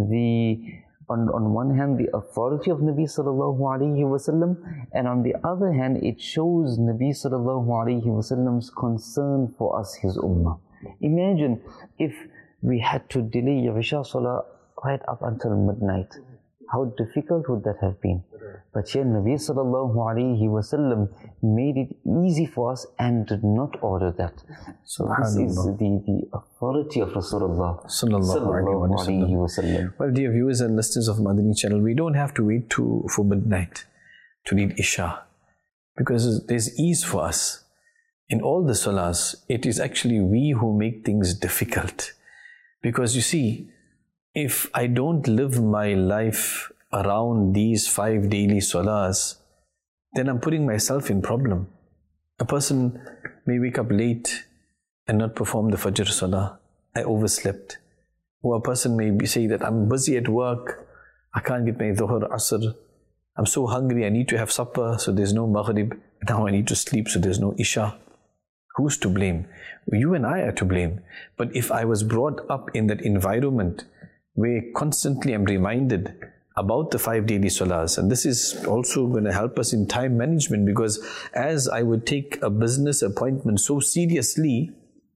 C: on one hand the authority of Nabi sallallahu alayhi wa sallam, and on the other hand it shows Nabi sallallahu alayhi wa sallam's concern for us, his ummah. Imagine if we had to delay Isha Salah right up until midnight. How difficult would that have been? But here Nabi sallallahu alayhi wa sallam made it easy for us and did not order that. So this is the authority of Rasulullah sallallahu alayhi wa sallam.
B: Well, dear viewers and listeners of Madani channel, we don't have to wait for midnight to read Isha, because there's ease for us. In all the salahs, it is actually we who make things difficult. Because you see, if I don't live my life around these 5 daily salahs, then I'm putting myself in problem. A person may wake up late and not perform the Fajr salah. I overslept. Or a person may say that I'm busy at work, I can't get my Dhuhr, Asr. I'm so hungry, I need to have supper, so there's no Maghrib. Now I need to sleep, so there's no Isha. Who's to blame? You and I are to blame. But if I was brought up in that environment where constantly I'm reminded about the 5 daily salahs, and this is also going to help us in time management, because as I would take a business appointment so seriously,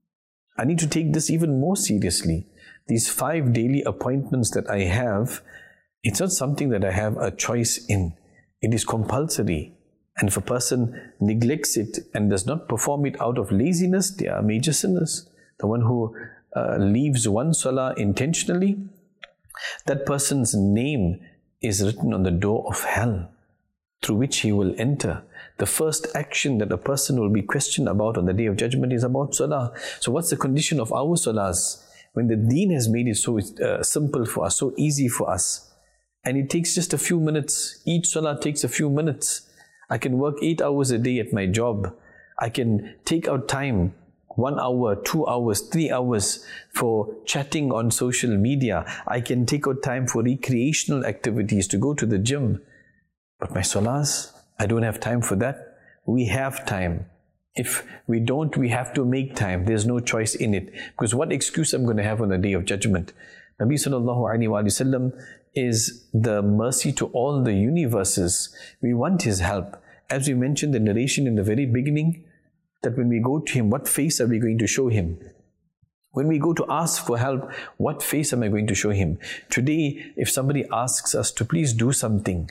B: I need to take this even more seriously. These 5 daily appointments that I have, it's not something that I have a choice in. It is compulsory. And if a person neglects it and does not perform it out of laziness, they are major sinners. The one who leaves 1 salah intentionally, that person's name is written on the door of hell, through which he will enter. The first action that a person will be questioned about on the Day of Judgment is about salah. So what's the condition of our salahs? When the deen has made it so simple for us, so easy for us, and it takes just a few minutes, each salah takes a few minutes. I can work 8 hours a day at my job. I can take out time, 1 hour, 2 hours, 3 hours for chatting on social media. I can take out time for recreational activities, to go to the gym. But my salahs, I don't have time for that. We have time. If we don't, we have to make time. There's no choice in it. Because what excuse I'm going to have on the Day of Judgment? Nabi sallallahu alayhi wa sallam is the mercy to all the universes. We want his help. As we mentioned the narration in the very beginning, that when we go to him, what face are we going to show him? When we go to ask for help, what face am I going to show him? Today, if somebody asks us to please do something,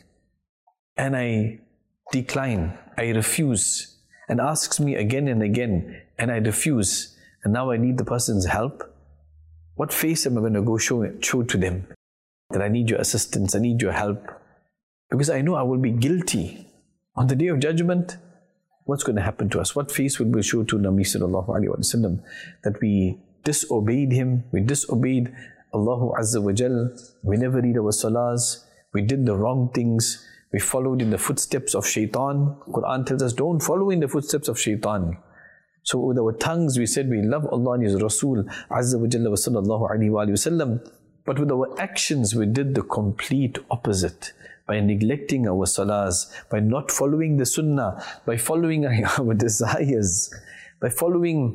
B: and I decline, I refuse, and asks me again and again, and I refuse, and now I need the person's help, what face am I going to go show to them? That I need your assistance, I need your help. Because I know I will be guilty. On the Day of Judgment, what's going to happen to us? What face will we show to Nabi sallallahu alayhi wa sallam? That we disobeyed him, we disobeyed Allahu Azza wa Jal, we never read our salahs, we did the wrong things, we followed in the footsteps of shaitan. Quran tells us, don't follow in the footsteps of shaitan. So with our tongues we said we love Allah and His Rasul Azza wa Jalla wa sallallahu alayhi wa sallam, but with our actions we did the complete opposite. By neglecting our salahs, by not following the sunnah, by following our desires, by following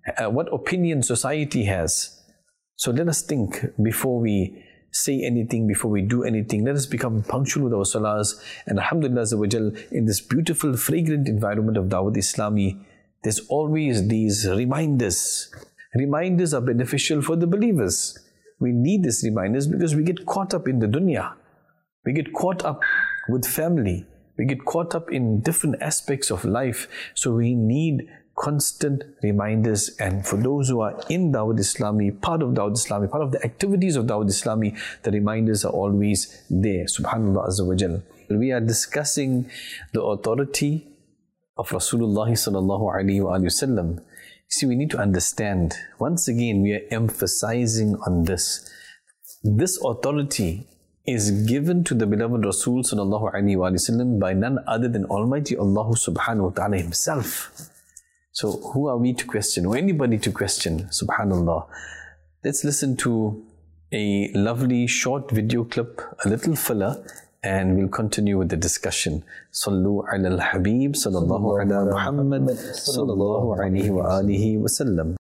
B: what opinion society has. So let us think before we say anything, before we do anything. Let us become punctual with our salahs. And alhamdulillah azza wa jal, in this beautiful, fragrant environment of Dawat Islami, there's always these reminders. Reminders are beneficial for the believers. We need these reminders because we get caught up in the dunya. We get caught up with family. We get caught up in different aspects of life. So we need constant reminders. And for those who are in Dawat Islami, part of Dawat Islami, part of the activities of Dawat Islami, the reminders are always there. Subhanallah azza wa jal. We are discussing the authority of Rasulullah sallallahu alayhi wa sallam. See, we need to understand, once again, we are emphasizing on this. This authority is given to the beloved Rasul sallallahu alayhi wa sallam by none other than Almighty Allah subhanahu wa ta'ala himself. So who are we to question, or anybody to question? Subhanallah. Let's listen to a lovely short video clip, a little filler, and we'll continue with the discussion. Sallu ala al-Habib sallallahu ala Muhammad sallallahu alayhi wa alihi wa sallam.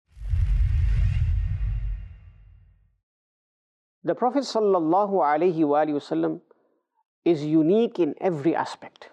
E: The Prophet sallallahu alayhi wa sallam is unique in every aspect.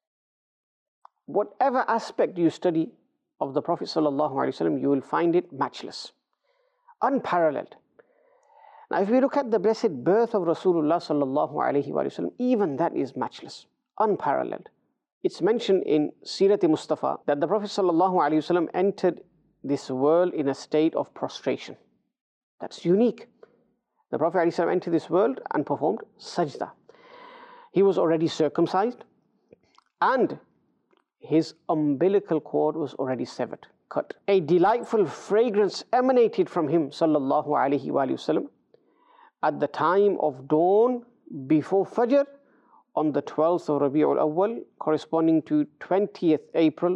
E: Whatever aspect you study of the Prophet sallallahu alayhi wa sallam, you will find it matchless, unparalleled. Now, if we look at the blessed birth of Rasulullah sallallahu alayhi wa sallam, even that is matchless, unparalleled. It's mentioned in Sirat Mustafa that the Prophet sallallahu alayhi wa sallam entered this world in a state of prostration. That's unique. The Prophet alayhi salam entered this world and performed sajda. He was already circumcised and his umbilical cord was already severed, cut. A delightful fragrance emanated from him sallallahu alayhi wa sallam at the time of dawn before Fajr on the 12th of Rabi'ul Awwal, corresponding to 20th April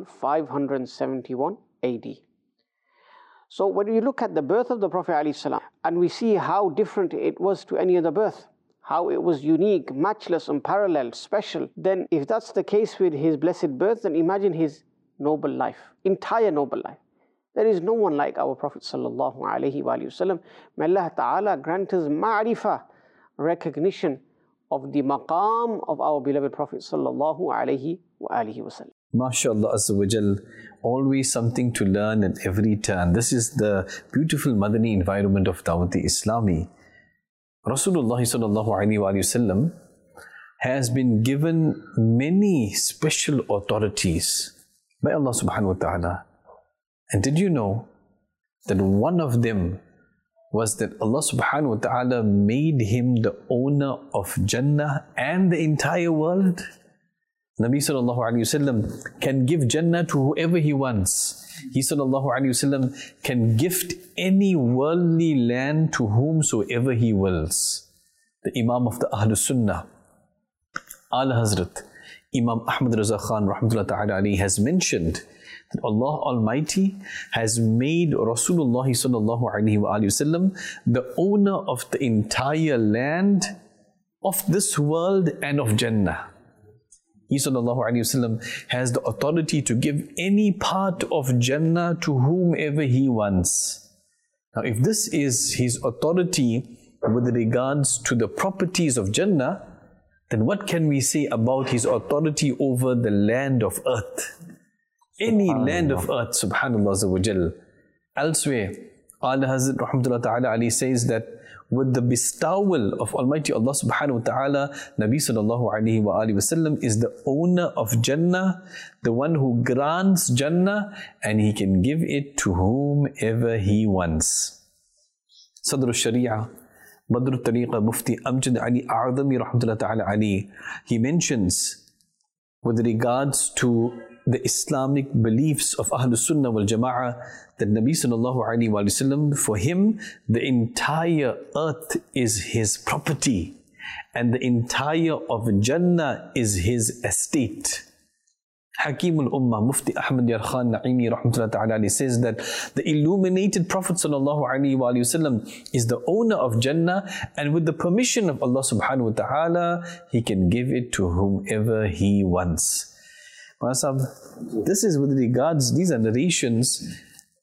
E: 571 AD. So when we look at the birth of the Prophet ﷺ, and we see how different it was to any other birth, how it was unique, matchless, unparalleled, special, then if that's the case with his blessed birth, then imagine his noble life, entire noble life. There is no one like our Prophet sallallahu alaihi wasallam. May Allah Ta'ala grant us ma'rifah, recognition of the maqam of our beloved Prophet sallallahu alaihi wasallam.
B: MashaAllah Azza wa Jal, always something to learn at every turn. This is the beautiful Madani environment of Dawat Islami. Rasulullah sallallahu alaihi wasallam has been given many special authorities by Allah subhanahu wa ta'ala. And did you know that one of them was that Allah subhanahu wa ta'ala made him the owner of Jannah and the entire world? Nabi sallallahu alayhi wasallam can give Jannah to whoever he wants. He sallallahu alayhi wasallam can gift any worldly land to whomsoever he wills. The Imam of the Ahlul Sunnah, Ala Hazrat Imam Ahmad Raza Khan rahmatullah ta'ala alayhi has mentioned that Allah Almighty has made Rasulullah sallallahu alayhi wa sallam the owner of the entire land of this world and of Jannah. He sallallahu alayhi wa sallam has the authority to give any part of Jannah to whomever he wants. Now if this is his authority with regards to the properties of Jannah, then what can we say about his authority over the land of earth? Any land of earth, subhanallah azza wa jal. Elsewhere, Ala Hazrat rahmatullah ta'ala ali says that with the bestowal of Almighty Allah subhanahu wa ta'ala, Nabi sallallahu alayhi wa alihi wa sallam is the owner of Jannah, the one who grants Jannah, and he can give it to whomever he wants. Sadr al-Sharia, Badr al-Tariqa, Mufti Amjad Ali A'adami rahmatullah ta'ala ali, he mentions with regards to the Islamic beliefs of Ahlul Sunnah wal Jama'ah that Nabi sallallahu alayhi wa sallam, for him, the entire earth is his property and the entire of Jannah is his estate. Hakim al-Ummah, Mufti Ahmad Yar Khan Na'imi rahmatullah ta'ala says that the illuminated Prophet sallallahu alayhi wa sallam is the owner of Jannah, and with the permission of Allah subhanahu wa ta'ala, he can give it to whomever he wants. This is with regards, these are narrations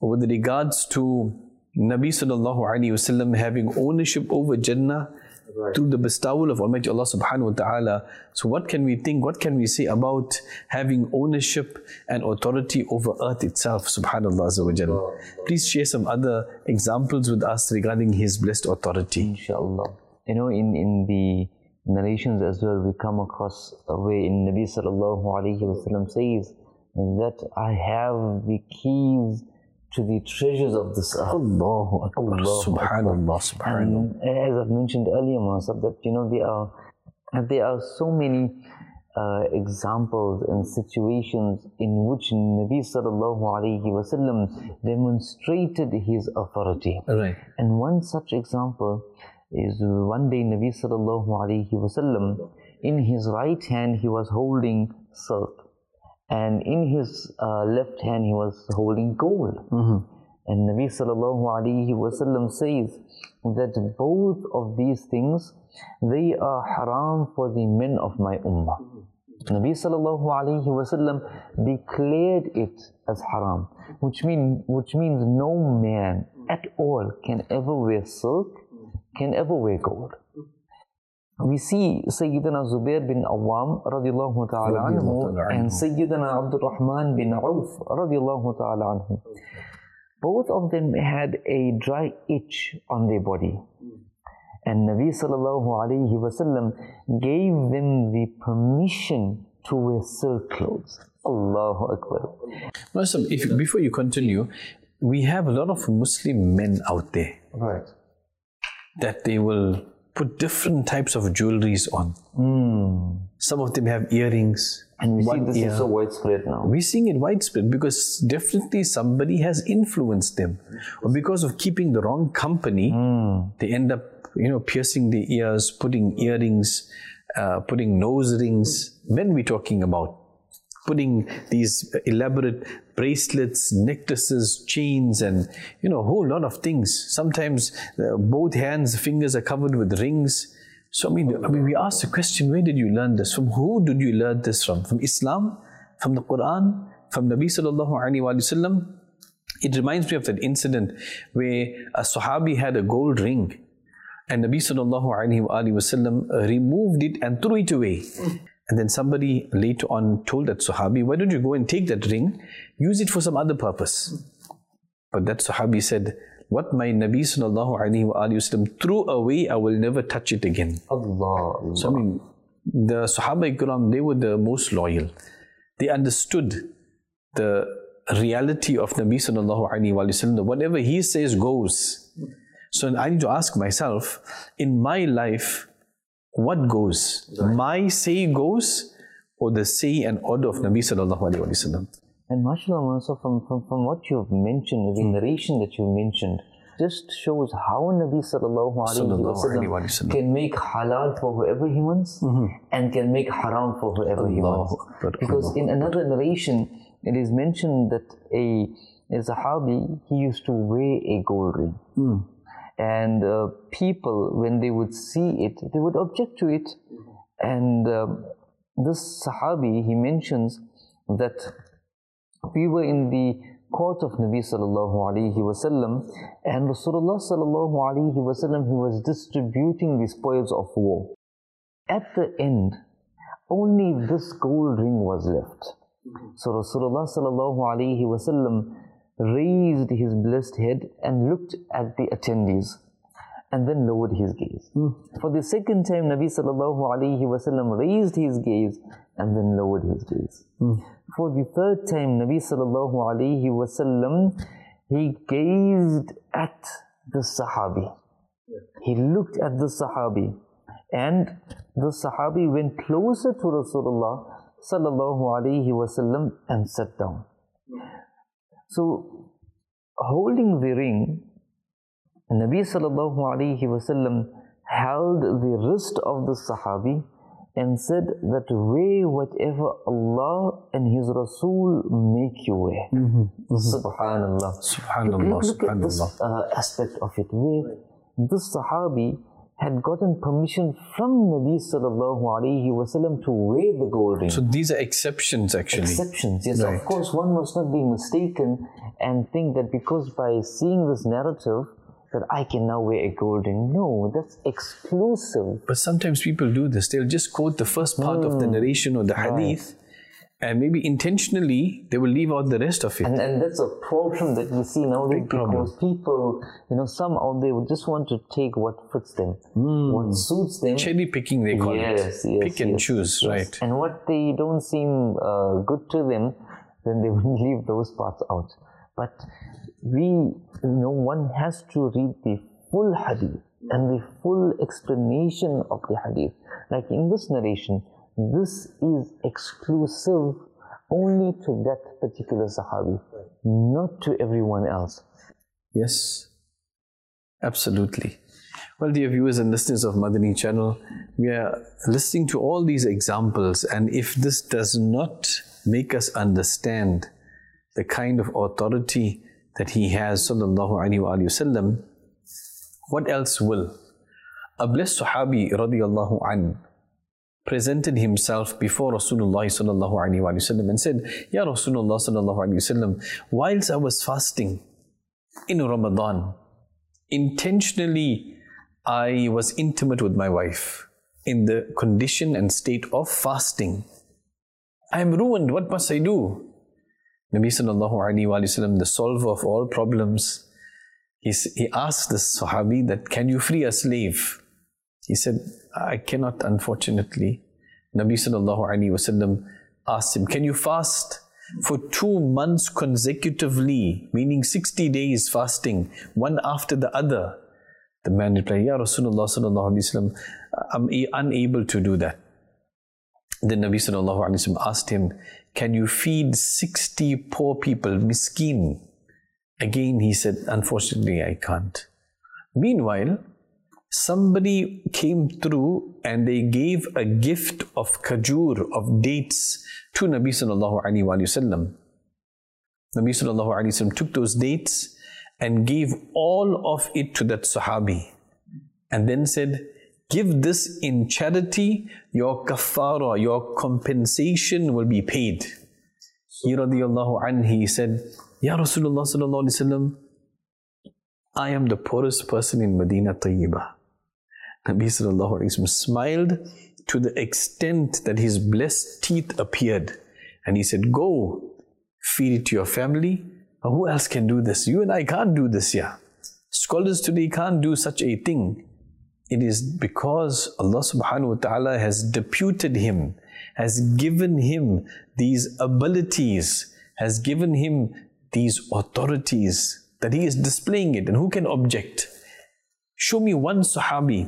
B: with regards to Nabi sallallahu alaihi wasallam having ownership over Jannah through the bestowal of Almighty Allah subhanahu wa ta'ala. So what can we think, what can we say about having ownership and authority over earth itself, subhanallah azza wa jalla? Please share some other examples with us regarding His blessed authority.
C: Inshallah. You know, in the narrations as well, we come across a way in Nabi sallallahu alayhi wa sallam says that I have the keys to the treasures of this earth.
B: Allahu Akbar. Subhanallah, subhanallah.
C: And as I've mentioned earlier, Masab, that there are so many examples and situations in which Nabi sallallahu alayhi wa sallam demonstrated his authority.
B: Right.
C: And one such example is one day Nabi sallallahu alayhi wa sallam, in his right hand he was holding silk, and in his left hand he was holding gold. And Nabi sallallahu alayhi wa sallam says that both of these things, they are haram for the men of my ummah. Nabi sallallahu alayhi wa sallam declared it as haram, which means no man at all can ever wear silk, can ever wear gold. We see Sayyidina Zubair bin Awam radiallahu ta'ala anhu and Sayyidina Abdul Rahman bin Auf radiallahu ta'ala anhu. Both of them had a dry itch on their body. And Nabi sallallahu alayhi wa sallam gave them the permission to wear silk clothes. Allahu Akbar.
B: Muslim, before you continue, we have a lot of Muslim men out there.
C: Right.
B: That they will put different types of jewelries on. Some of them have earrings.
C: And we see this is so widespread now.
B: We're seeing it widespread because definitely somebody has influenced them. Or because of keeping the wrong company, they end up, piercing the ears, putting earrings, putting nose rings. Men we're talking about. Putting these elaborate bracelets, necklaces, chains, and a whole lot of things. Sometimes both hands, fingers are covered with rings. So I mean, we ask the question: where did you learn this? From who did you learn this from? From Islam, from the Quran, from Nabi sallallahu alaihi wasallam? It reminds me of that incident where a Sahabi had a gold ring, and Nabi sallallahu alaihi wasallam removed it and threw it away. And then somebody later on told that Sahabi, why don't you go and take that ring, use it for some other purpose? But that Sahabi said, what my Nabi sallallahu alaihi wasallam threw away, I will never touch it again.
C: Allah.
B: So I mean, the Sahaba Ikram, they were the most loyal. They understood the reality of Nabi sallallahu alaihi wasallam. Whatever he says goes. So I need to ask myself, in my life, what goes? Right. My say goes, or the say and order of Nabi sallallahu alaihi wasallam?
C: And mashallah, so from what you've mentioned, the narration that you mentioned, just shows how Nabi sallallahu alaihi wasallam can make halal for whoever he wants and can make haram for whoever he wants. Because in another narration, it is mentioned that a Sahabi, he used to wear a gold ring. And people, when they would see it, they would object to it. And this Sahabi, he mentions that we were in the court of Nabi sallallahu alaihi wasallam, and Rasulullah sallallahu alaihi wasallam, he was distributing the spoils of war. At the end, only this gold ring was left. So Rasulullah sallallahu alaihi wasallam raised his blessed head and looked at the attendees and then lowered his gaze. For the second time, Nabi sallallahu alaihi wasallam raised his gaze and then lowered his gaze. For the third time, Nabi sallallahu alaihi wasallam, he gazed at the Sahabi. He looked at the Sahabi, and the Sahabi went closer to Rasulullah sallallahu alaihi wasallam and sat down. So, holding the ring, Nabi sallallahu alaihi wasallam held the wrist of the Sahabi and said that wear whatever Allah and His Rasul make you wear. Subhanallah.
B: Subhanallah.
C: Look at this aspect of it, where this Sahabi, had gotten permission from Nabi sallallahu alaihi wasallam to wear the gold ring.
B: So these are exceptions actually.
C: Exceptions, yes.
B: Right.
C: Of course, one must not be mistaken and think that because by seeing this narrative that I can now wear a gold ring. No, that's exclusive.
B: But sometimes people do this. They'll just quote the first part of the narration or the hadith, and maybe intentionally they will leave out the rest of it.
C: And that's a problem that we see nowadays, because people, some out there would just want to take what fits them, what suits them.
B: Cherry picking, they call it. Pick and choose, right.
C: And what they don't seem good to them, then they will leave those parts out. But one has to read the full hadith and the full explanation of the hadith. Like in this narration, this is exclusive only to that particular Sahabi, not to everyone else.
B: Yes, absolutely. Well, dear viewers and listeners of Madani Channel, we are listening to all these examples, and if this does not make us understand the kind of authority that he has, sallallahu alaihi wasallam, what else will? A blessed Sahabi radiyallahu anhu presented himself before Rasulullah sallallahu alaihi wasallam and said, Ya Rasulullah sallallahu alaihi wasallam, whilst I was fasting in Ramadan, intentionally I was intimate with my wife in the condition and state of fasting. I am ruined, what must I do? Nabi sallallahu alaihi wasallam, the solver of all problems, he asked the Sahabi that, can you free a slave? He said, I cannot, unfortunately. Nabi sallallahu alaihi wasallam asked him, can you fast for 2 months consecutively, meaning 60 days fasting, one after the other? The man replied, Ya Rasulullah sallallahu alaihi wasallam, I'm unable to do that. Then Nabi sallallahu alaihi wasallam asked him, can you feed 60 poor people, miskeen? Again he said, unfortunately I can't. Meanwhile, somebody came through and they gave a gift of khajur, of dates, to Nabi sallallahu alaihi wasallam. Nabi sallallahu alaihi wasallam took those dates and gave all of it to that Sahabi, and then said, give this in charity, your kaffara, your compensation will be paid. He radiyallahu anhu, he said, Ya Rasulullah sallallahu alaihi wasallam, I am the poorest person in Medina Tayyibah. Nabi sallallahu alaihi wasallam smiled to the extent that his blessed teeth appeared, and he said, go, feed it to your family. Who else can do this? You and I can't do this, yeah. Scholars today can't do such a thing. It is because Allah subhanahu wa ta'ala has deputed him, has given him these abilities, has given him these authorities, that he is displaying it. And who can object? Show me one Sahabi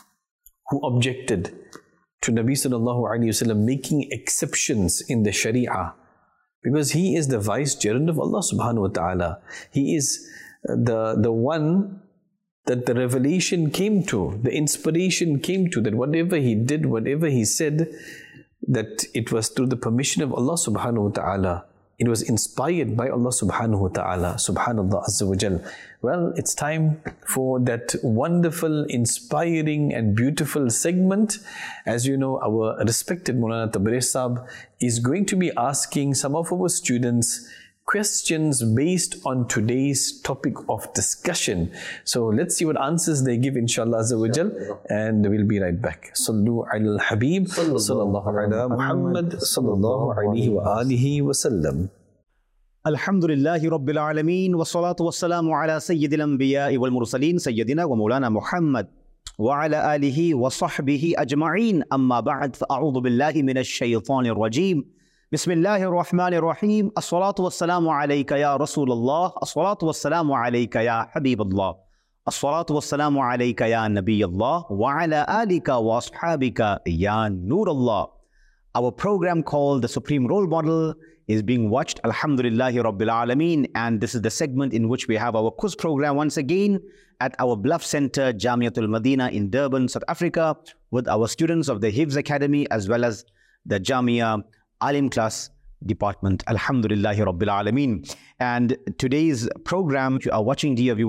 B: who objected to Nabi sallallahu alaihi wasallam making exceptions in the Sharia, because he is the vicegerent of Allah subhanahu wa ta'ala. He is the one that the revelation came to, the inspiration came to, that whatever he did, whatever he said, that it was through the permission of Allah subhanahu wa ta'ala. It was inspired by Allah subhanahu wa ta'ala, subhanallah azza wa jal. Well, it's time for that wonderful, inspiring and beautiful segment. As you know, our respected Maulana Tabrez Sahab is going to be asking some of our students questions based on today's topic of discussion. So let's see what answers they give, inshallah azza wa jal, and we'll be right back. Sallu ala al-Habib, sallallahu ala Muhammad, sallallahu alayhi wa alihi wa sallam.
F: Alhamdulillahi Rabbil Alameen, wa salatu wa salamu ala Sayyidil Anbiya'i wal Mursaleen, Sayyidina wa Maulana Muhammad, wa ala alihi wa sahbihi ajma'een, amma ba'd, fa'a'udhu billahi minash shaytanir rajeem. Bismillahir Rahmanir Rahim. As-salatu was-salamu alayka ya Rasulullah. As-salatu was-salamu alayka ya Habibullah. As-salatu was-salamu alayka ya Nabiyullah. Wa ala alika wa ashabika ya Nurullah. Our program called The Supreme Role Model is being watched, Alhamdulillahi Rabbil Alameen, and this is the segment in which we have our quiz program once again at our Bluff Center, Jamiatul Madina in Durban, South Africa, with our students of the Hifz Academy as well as the Jamia Alim Class Department. Alhamdulillahi Rabbil Alameen. And today's program, you are watching, dear viewers,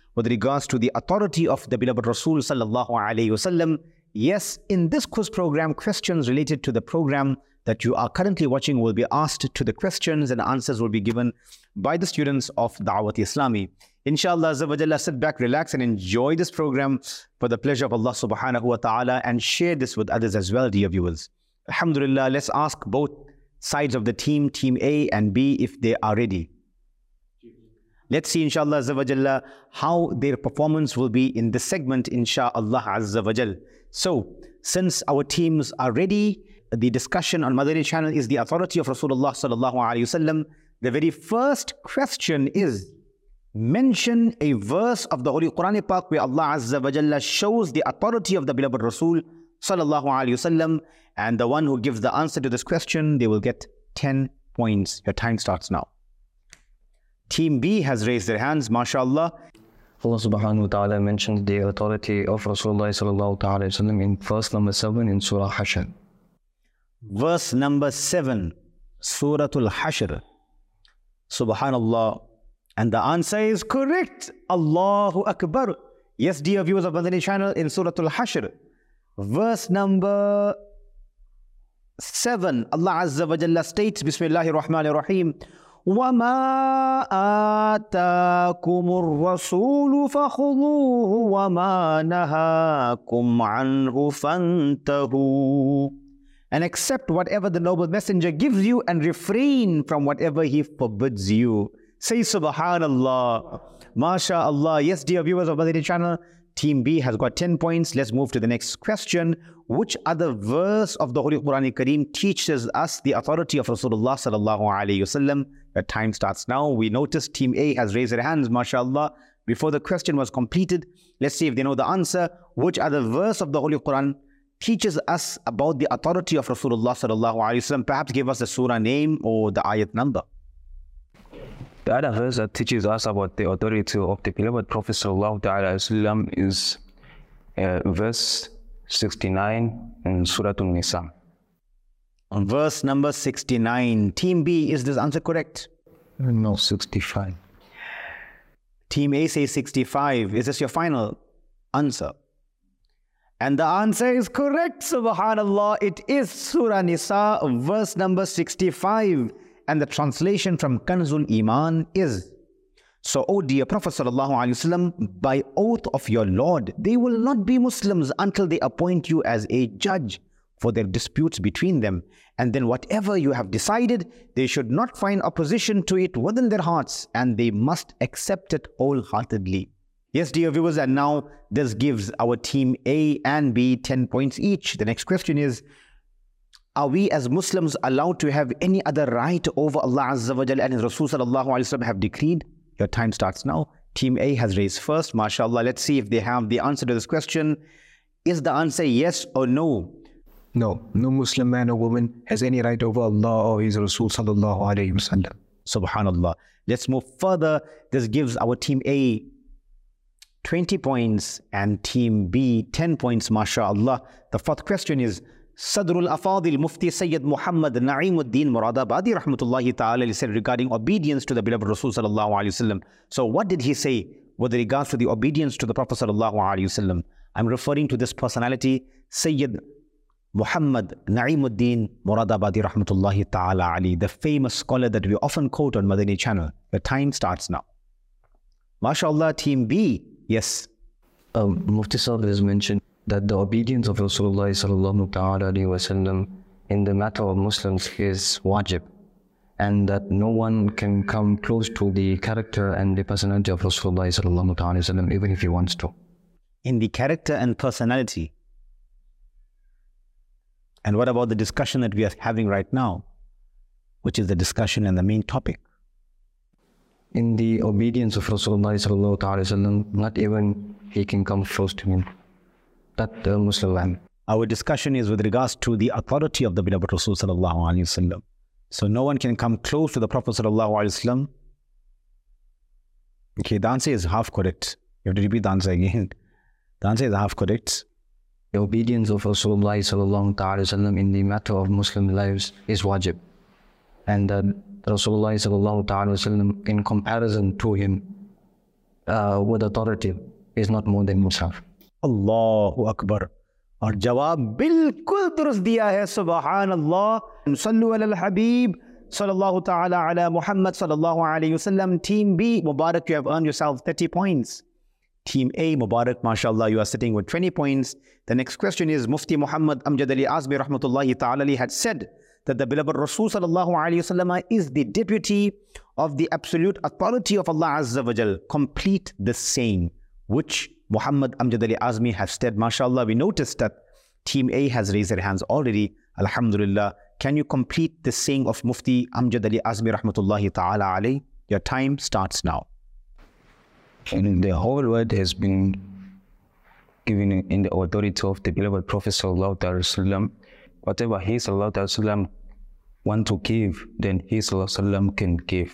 F: with regards to the authority of the beloved Rasul sallallahu alaihi wasallam. Yes, in this quiz program, questions related to the program that you are currently watching will be asked to the questions and answers will be given by the students of Da'wat Islami. Inshallah, Azza wa Jalla, sit back, relax and enjoy this program for the pleasure of Allah subhanahu wa ta'ala, and share this with others as well, dear viewers. Alhamdulillah, let's ask both sides of the team, Team A and B, if they are ready. Let's see, inshallah, Azza wa Jalla, how their performance will be in this segment, inshallah, Azza wa Jal. So, since our teams are ready, the discussion on Madani channel is the authority of Rasulullah sallallahu alaihi wasallam. The very first question is, mention a verse of the Holy Quran Pak where Allah Azza wa Jalla shows the authority of the beloved Rasul sallallahu alaihi wasallam, and the one who gives the answer to this question, they will get 10 points. Your time starts now. Team B has raised their hands, mashallah.
C: Allah subhanahu wa ta'ala mentions the authority of Rasulullah sallallahu ta'ala wasallam in verse number 7 in Surah Hashr.
F: Verse number 7, Suratul Hashr. Subhanallah. And the answer is correct. Allahu Akbar. Yes, dear viewers of Madani channel, in Suratul Hashr, verse number 7, Allah Azza wa Jalla states, Bismillahir Rahmanir Rahim, وَمَا آتَاكُمُ الرَّسُولُ فَخُذُوهُ وَمَا نَهَاكُمْ عَنْهُ فَانْتَهُوا. And accept whatever the noble messenger gives you and refrain from whatever he forbids you. Say Subhanallah. MashaAllah. Yes, dear viewers of Madani channel, Team B has got 10 points. Let's move to the next question. Which other verse of the Holy Quran Kareem teaches us the authority of Rasulullah sallallahu alaihi wasallam? Your time starts now. We noticed Team A has raised their hands, mashallah, before the question was completed. Let's see if they know the answer. Which other verse of the Holy Quran teaches us about the authority of Rasulullah sallallahu alaihi wasallam? Perhaps give us the surah name or the ayat number.
C: The other verse that teaches us about the authority of the beloved Prophet sallallahu ta'ala wasallam is verse 69 in Surah An-Nisa.
F: On verse number 69. Team B, is this answer correct?
C: No, 65.
F: Team A says 65. Is this your final answer? And the answer is correct, subhanallah. It is Surah Nisa, verse number 65. And the translation from Kanzul Iman is, so, O dear Prophet sallallahu alaihi wasallam, by oath of your Lord, they will not be Muslims until they appoint you as a judge for their disputes between them. And then whatever you have decided, they should not find opposition to it within their hearts, and they must accept it wholeheartedly. Yes, dear viewers, and now this gives our team A and B 10 points each. The next question is, are we as Muslims allowed to have any other right over Allah Azza wa Jalla and His Rasul sallallahu alaihi wasallam have decreed? Your time starts now. Team A has raised first, mashallah. Let's see if they have the answer to this question. Is the answer yes or no?
G: No, no Muslim man or woman has any right over Allah or His Rasul sallallahu alaihi wasallam.
F: Subhanallah. Let's move further. This gives our team A 20 points and team B 10 points, mashallah. The fourth question is, Sadrul Afadil Mufti Sayyid Muhammad Na'imuddin Muradabadi rahmatullahi ta'ala said regarding obedience to the beloved Rasul sallallahu alaihi wasallam. So what did he say with regards to the obedience to the Prophet sallallahu alaihi wasallam? I'm referring to this personality, Sayyid Muhammad Na'imuddin Muradabadi rahmatullahi ta'ala ali, the famous scholar that we often quote on Madani channel. The time starts now. MashaAllah, team B, yes.
C: Mufti Sahib has mentioned that the obedience of Rasulullah sallallahu ta'ala alayhi wasallam in the matter of Muslims is wajib, and that no one can come close to the character and the personality of Rasulullah sallallahu ta'ala alayhi wasallam even if he wants to.
F: In the character and personality. And what about the discussion that we are having right now, which is the discussion and the main topic?
C: In the obedience of Rasulullah sallallahu ta'ala alayhi wasallam, not even he can come close to him. That the Muslim.
F: Our discussion is with regards to the authority of the beloved Rasul sallallahu alaihi wasallam. So no one can come close to the Prophet sallallahu alaihi wasallam. Okay, the answer is half correct. You have to repeat the answer again. The answer is half correct.
C: The obedience of Rasulullah sallallahu ta'ala wasallam in the matter of Muslim lives is wajib. And that Rasulullah sallallahu ta'ala wasallam in comparison to him,
H: with authority is not more than Mus'haf.
F: Allahu Akbar. और जवाब बिल्कुल दुरुस्त दिया है. सुबहान अल्लाह. सल्लु अलल हबीब sallallahu ta'ala ala Muhammad sallallahu alayhi wasallam. Team B, Mubarak, you have earned yourself 30 points. Team A, Mubarak, mashallah, you are sitting with 20 points. The next question is, Mufti Muhammad Amjad Ali Azmi rahmatullahi ta'ala had said that the beloved Rasul sallallahu alayhi wasallam is the deputy of the absolute authority of Allah Azza wa Jal. Complete the saying, which Muhammad Amjad Ali Azmi has said. Mashallah, we noticed that Team A has raised their hands already. Alhamdulillah. Can you complete the saying of Mufti Amjad Ali Azmi rahmatullahi ta'ala alayhi? Your time starts now.
H: And the whole world has been given in the authority of the beloved Prophet sallallahu alaihi wasallam. Whatever he sallallahu alaihi wasallam want to give, then he sallallahu alaihi wasallam can give.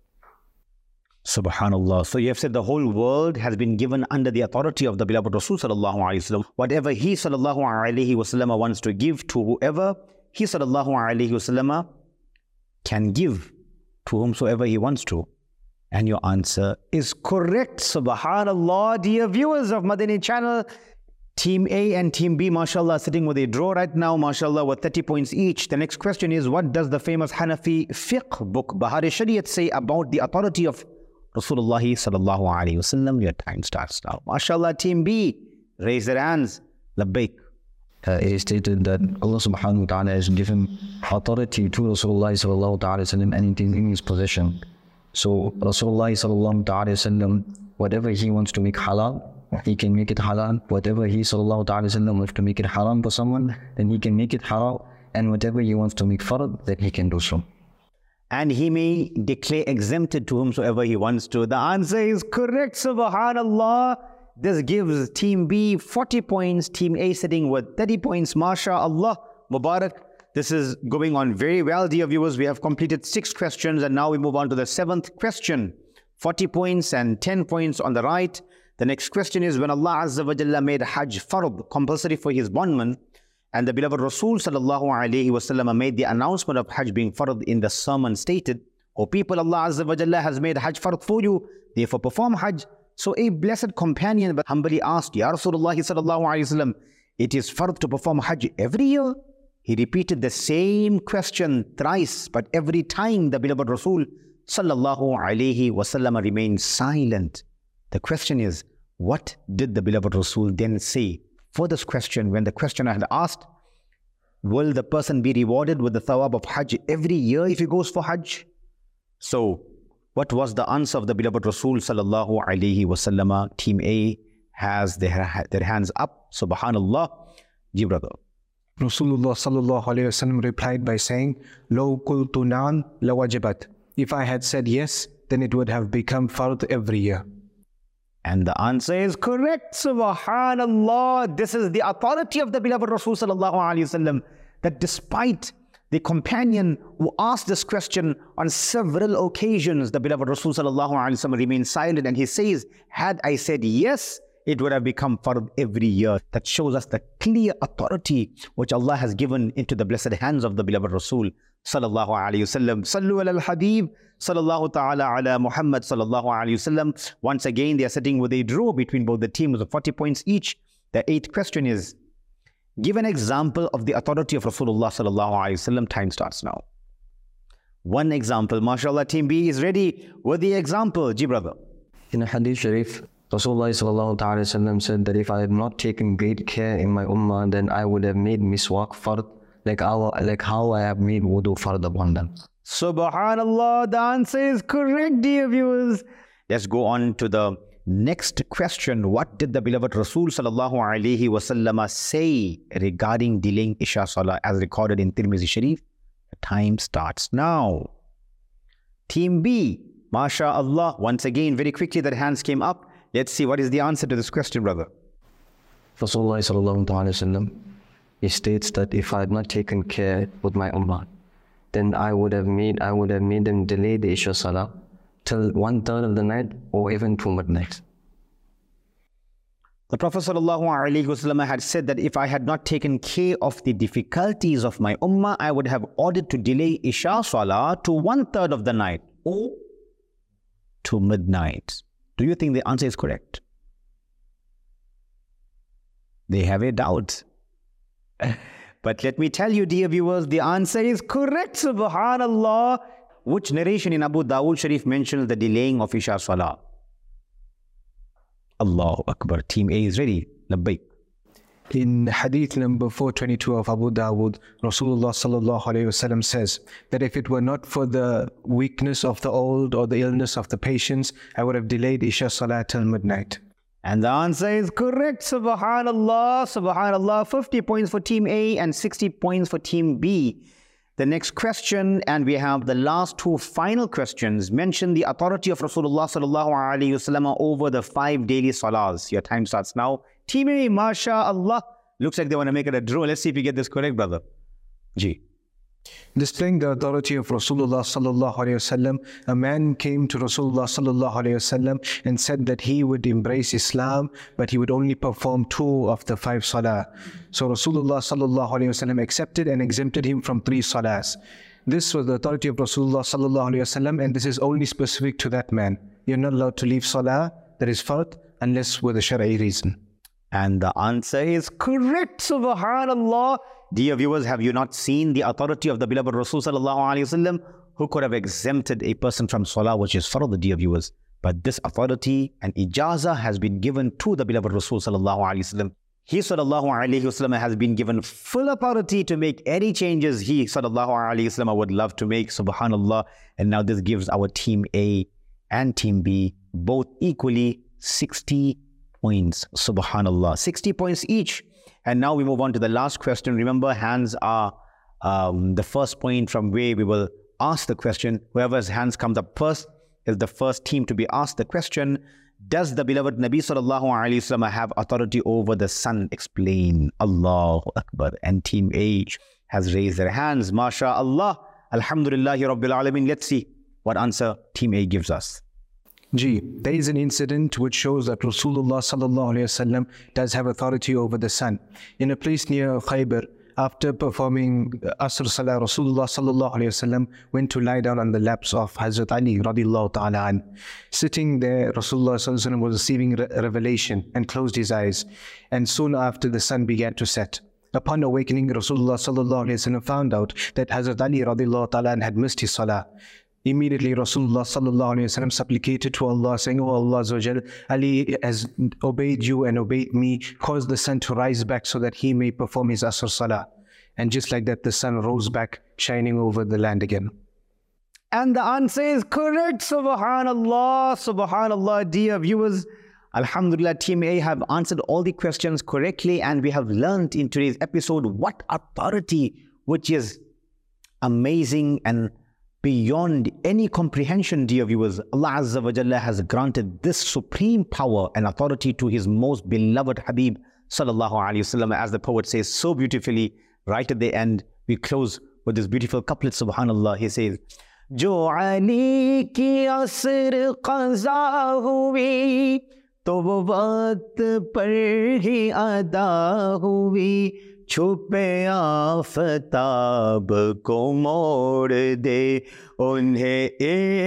F: Subhanallah. So you have said the whole world has been given under the authority of the beloved Rasul sallallahu alaihi wasallam. Whatever he sallallahu alaihi wasallam wants to give to whoever, he sallallahu alaihi wasallam can give to whomsoever he wants to. And your answer is correct. Subhanallah. Dear viewers of Madani channel, Team A and Team B, mashallah, sitting with a draw right now, mashallah, with 30 points each. The next question is, what does the famous Hanafi fiqh book, Bahar-e-Shariat, say about the authority of Rasulullah sallallahu alaihi wasallam? Your time starts now. Mashallah, Team B, raise their hands. Labbaik.
H: It is stated that Allah subhanahu wa ta'ala has given authority to Rasulullah sallallahu ta'ala wasallam and it is in his possession. So Rasulullah sallallahu ta'ala wasallam, whatever he wants to make halal, he can make it halal. Whatever he sallallahu ta'ala wasallam wants to make it haram for someone, then he can make it halal. And whatever he wants to make fard, then he can do so.
F: And he may declare exempted to whomsoever he wants to. The answer is correct. Subhanallah. This gives Team B 40 points, Team A sitting with 30 points. MashaAllah. Mubarak. This is going on very well, dear viewers. We have completed 6 questions and now we move on to the 7th question. 40 points and 10 points on the right. The next question is, when Allah Azza wa Jalla made Hajj fard, compulsory for his bondmen, and the beloved Rasul sallallahu alayhi wasallam made the announcement of Hajj being fard in the sermon stated, O people, Allah Azza wa Jalla has made Hajj fard for you, therefore perform Hajj. So a blessed companion humbly asked, Ya Rasulullah sallallahu alayhi wasallam, it is fard to perform Hajj every year? He repeated the same question thrice, but every time the beloved Rasul sallallahu alayhi wasallam remained silent. The question is, what did the beloved Rasul then say? For this question, when the questioner had asked, will the person be rewarded with the thawab of Hajj every year if he goes for Hajj? So, what was the answer of the beloved Rasul sallallahu alayhi wasallam? Team A has their hands up. Subhanallah. Ji brother.
G: Rasulullah sallallahu alayhi wasallam replied by saying, Law qultu na'am lawajibat. If I had said yes, then it would have become fard every year.
F: And the answer is correct. Subhanallah. This is the authority of the beloved Rasul sallallahu alayhi wasallam, that despite the companion who asked this question on several occasions, the beloved Rasul sallallahu alayhi wasallam remained silent, and he says, had I said yes, it would have become fard every year. That shows us the clear authority which Allah has given into the blessed hands of the beloved Rasul sallallahu alayhi wasallam. Sallu ala al-Habib sallallahu ta'ala ala Muhammad sallallahu alayhi wasallam. Once again, they are sitting with a draw between both the teams of 40 points each. The 8th question is, give an example of the authority of Rasulullah sallallahu alayhi wasallam. Time starts now. One example. MashaAllah, Team B is ready with the example. Ji brother.
H: In a hadith sharif, Rasulullah sallallahu ta'ala wasallam said that if I had not taken great care in my ummah, then I would have made miswak fard, like how I have made wudu fard upon them.
F: Subhanallah, the answer is correct, dear viewers. Let's go on to the next question. What did the beloved Rasul sallallahu alayhi wasallam say regarding delaying Isha Salah as recorded in Tirmizi Sharif? The time starts now. Team B, MashaAllah. Once again, very quickly, that hands came up. Let's see what is the answer to this question, brother.
H: Rasulullah sallallahu ta'ala wasallam, he states that if I had not taken care with my ummah, then I would have made them delay the Isha Salah till 1/3 of the night or even to midnight.
F: The Prophet ﷺ had said that if I had not taken care of the difficulties of my ummah, I would have ordered to delay Isha Salah to 1/3 of the night or to midnight. Do you think the answer is correct? They have a doubt. But let me tell you, dear viewers, the answer is correct, subhanallah. Which narration in Abu Dawud Sharif mentions the delaying of Isha Salah? Allahu Akbar. Team A is ready. Labbaik.
G: In hadith number 422 of Abu Dawud, Rasulullah sallallahu alayhi wasallam says that if it were not for the weakness of the old or the illness of the patients, I would have delayed Isha Salah till midnight.
F: And the answer is correct, subhanallah, subhanallah. 50 points for Team A and 60 points for Team B. The next question, and we have the last two final questions, mention the authority of Rasulullah sallallahu alayhi wasallam over the 5 daily salahs. Your time starts now. Team A, mashallah. Looks like they want to make it a draw. Let's see if you get this correct, brother. G.
G: Displaying the authority of Rasulullah sallallahu alayhi wasallam, a man came to Rasulullah sallallahu alayhi wasallam and said that he would embrace Islam, but he would only perform 2 of the 5 salah. So Rasulullah sallallahu alayhi wasallam accepted and exempted him from 3 salahs. This was the authority of Rasulullah sallallahu alayhi wasallam, and this is only specific to that man. You're not allowed to leave salah, that is fard, unless with a shari'i reason.
F: And the answer is correct, subhanallah. Dear viewers, have you not seen the authority of the beloved Rasul sallallahu alayhi wasallam, who could have exempted a person from salah, which is farad, dear viewers? But this authority and ijazah has been given to the beloved Rasul sallallahu alayhi wasallam. He sallallahu alayhi wasallam has been given full authority to make any changes he sallallahu alayhi wasallam would love to make, subhanallah. And now this gives our Team A and Team B both equally 60 points, subhanallah. 60 points each. And now we move on to the last question. Remember, hands are the first point from where we will ask the question. Whoever's hands comes up first is the first team to be asked the question. Does the beloved Nabi sallallahu alayhi wasallam have authority over the sun? Explain. Allahu Akbar. And Team A has raised their hands. MashaAllah. Alhamdulillahi Rabbil Alameen. Let's see what answer Team A gives us.
G: G. There is an incident which shows that Rasulullah sallallahu alayhi wasallam does have authority over the sun. In a place near Khaybar, after performing Asr Salah, Rasulullah sallallahu alayhi wasallam went to lie down on the laps of Hazrat Ali radiallahu ta'ala an. Sitting there, Rasulullah sallallahu alayhi wasallam was receiving revelation and closed his eyes. And soon after, the sun began to set. Upon awakening, Rasulullah sallallahu alayhi wasallam found out that Hazrat Ali radiallahu ta'ala an had missed his salah. Immediately, Rasulullah sallallahu alayhi wasallam supplicated to Allah, saying, "Oh Allah Azza wa Jal, Ali has obeyed you and obeyed me. Cause the sun to rise back so that he may perform his Asr Salah." And just like that, the sun rose back, shining over the land again.
F: And the answer is correct, subhanallah, subhanallah. Dear viewers, alhamdulillah, Team A have answered all the questions correctly, and we have learned in today's episode what authority, which is amazing and beyond any comprehension, dear viewers. Allah Azza wa Jalla has granted this supreme power and authority to His most beloved Habib sallallahu alayhi wasallam. As the poet says so beautifully, right at the end, we close with this beautiful couplet, subhanallah. He says, "Jo Ali ki asr qaza hui, to wo waqt par hi ada hui. छुपे आफताब को मोड़ दे, उन्हें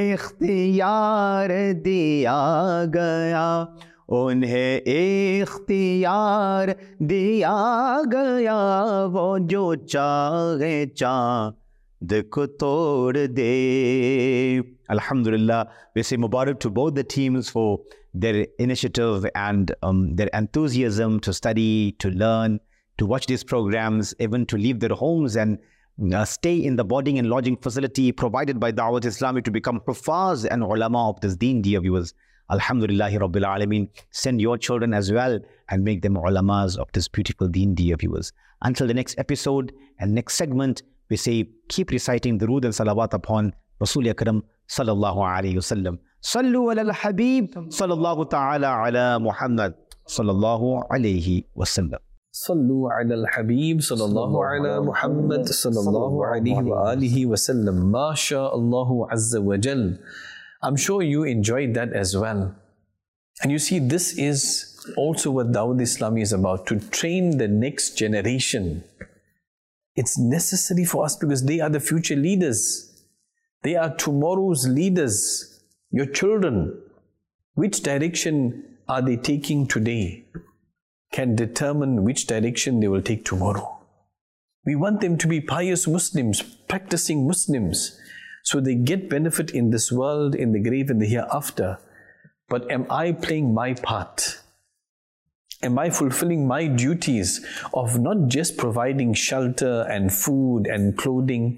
F: इख्तियार दिया गया, उन्हें इख्तियार दिया गया, वो जो चाहे चाँद को तोड़ दे." Alhamdulillah, we say Mubarak to both the teams for their initiative and their enthusiasm to study, to learn, to watch these programs, even to leave their homes and stay in the boarding and lodging facility provided by Dawat Islami to become hufaz and ulama of this deen, dear viewers. Alhamdulillahi Rabbil Alameen. Send your children as well and make them ulamas of this beautiful deen, dear viewers. Until the next episode and next segment, we say keep reciting durood and salawat upon Rasul Akram sallallahu alayhi wasallam. Sallu ala al-Habib sallallahu ta'ala ala Muhammad sallallahu alayhi wasallam.
B: صلوا على الحبيب صلى الله على محمد صلى الله عليه وآله وسلم. MashaAllah Azza wa Jal. I'm sure you enjoyed that as well. And you see, this is also what Dawat Islami is about, to train the next generation. It's necessary for us because they are the future leaders. They are tomorrow's leaders, your children. Which direction are they taking today can determine which direction they will take tomorrow. We want them to be pious Muslims, practicing Muslims, so they get benefit in this world, in the grave, and the hereafter. But am I playing my part? Am I fulfilling my duties of not just providing shelter and food and clothing,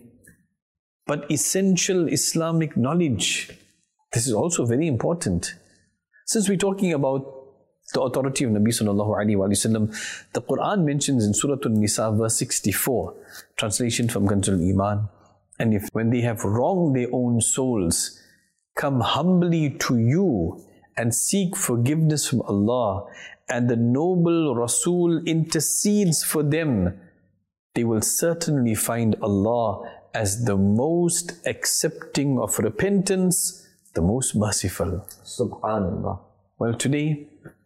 B: but essential Islamic knowledge? This is also very important. Since we're talking about the authority of Nabi sallallahu alaihi wasallam, the Quran mentions in Surah An-Nisa verse 64, translation from Kanzul Iman, and if when they have wronged their own souls, come humbly to you and seek forgiveness from Allah, and the noble Rasul intercedes for them, they will certainly find Allah as the most accepting of repentance, the most merciful.
C: Subhanallah.
B: Well, today,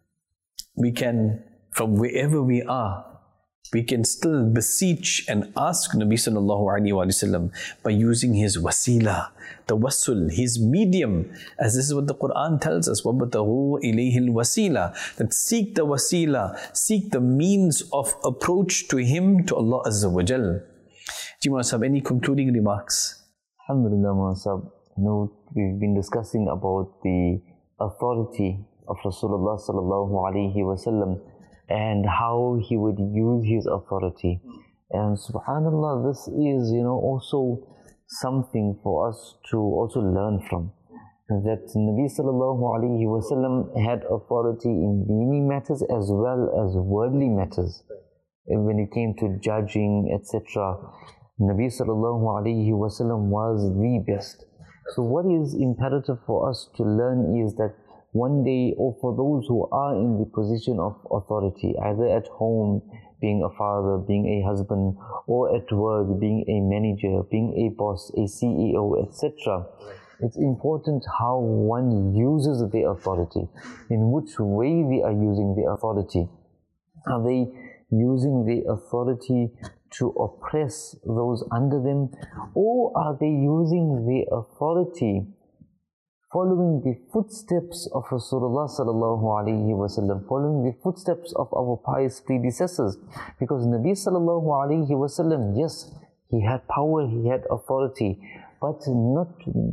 B: we can, from wherever we are, we can still beseech and ask Nabi sallallahu alaihi wasallam by using his wasila, tawassul, his medium, as this is what the Quran tells us, وَابْتَغُوا إِلَيْهِ الْوَسِيلَةِ, that seek the wasila, seek the means of approach to him, to Allah Azza wa Jal. Do you want to have any concluding remarks?
C: Alhamdulillah, Masab. We've been discussing about the authority of Rasulullah sallallahu alaihi wasallam and how he would use his authority. And subhanallah, this is, also something for us to also learn from. That Nabi sallallahu alaihi wasallam had authority in dini matters as well as worldly matters. And when it came to judging, etc., Nabi sallallahu alaihi wasallam was the best. So what is imperative for us to learn is that one day, or for those who are in the position of authority, either at home, being a father, being a husband, or at work, being a manager, being a boss, a CEO, etc., it's important how one uses the authority, in which way they are using the authority. Are they using the authority to oppress those under them, or are they using the authority following the footsteps of Rasulullah sallallahu alaihi wasallam, following the footsteps of our pious predecessors? Because Nabi sallallahu alaihi wasallam, yes, he had power, he had authority, but not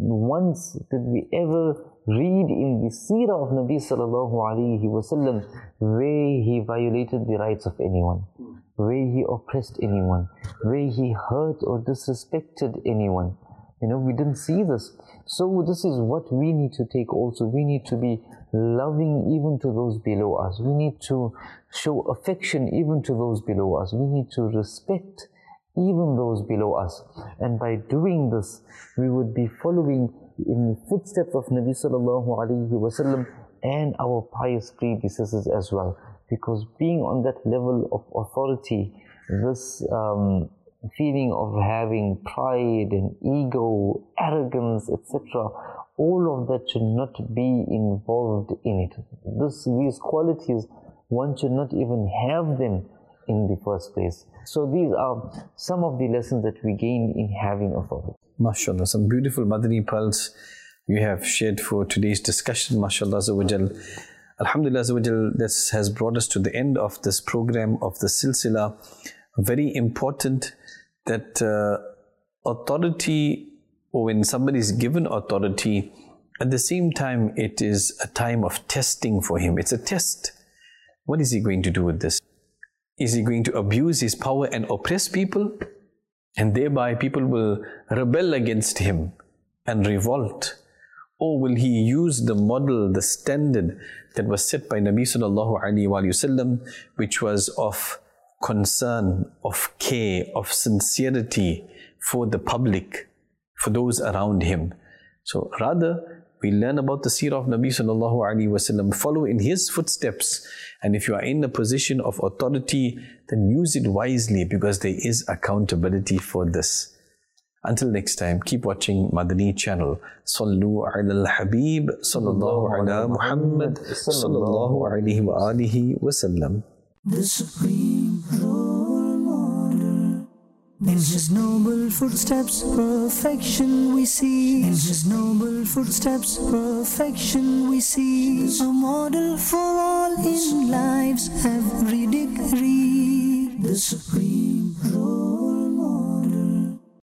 C: once did we ever read in the seerah of Nabi sallallahu alaihi wasallam where he violated the rights of anyone, where he oppressed anyone, where he hurt or disrespected anyone. We didn't see this. So this is what we need to take also. We need to be loving even to those below us. We need to show affection even to those below us. We need to respect even those below us. And by doing this, we would be following in the footsteps of Nabi sallallahu alaihi wasallam and our pious predecessors as well. Because being on that level of authority, this feeling of having pride and ego, arrogance, etc., all of that should not be involved in it. These qualities, one should not even have them in the first place. So these are some of the lessons that we gain in having authority.
B: MashaAllah, some beautiful Madani pearls you have shared for today's discussion. MashaAllah Azza wa Jal. Alhamdulillah Azza wa Jal, this has brought us to the end of this program of the Silsila. Very important that authority, or when somebody is given authority, at the same time it is a time of testing for him. It's a test. What is he going to do with this? Is he going to abuse his power and oppress people? And thereby people will rebel against him and revolt. Or will he use the model, the standard that was set by Nabi sallallahu alaihi wasallam, which was of concern, of care, of sincerity for the public, for those around him. So rather, we learn about the seerah of Nabi sallallahu alaihi wasallam, follow in his footsteps, and if you are in a position of authority, then use it wisely, because there is accountability for this. Until next time, keep watching Madani channel. Sallu ala al-Habib sallallahu ala Muhammad sallallahu alaihi wa alihi wa sallam.
A: The supreme role model. In his noble footsteps, perfection we see. In his noble footsteps, perfection we see. A model for all in life's every degree. The supreme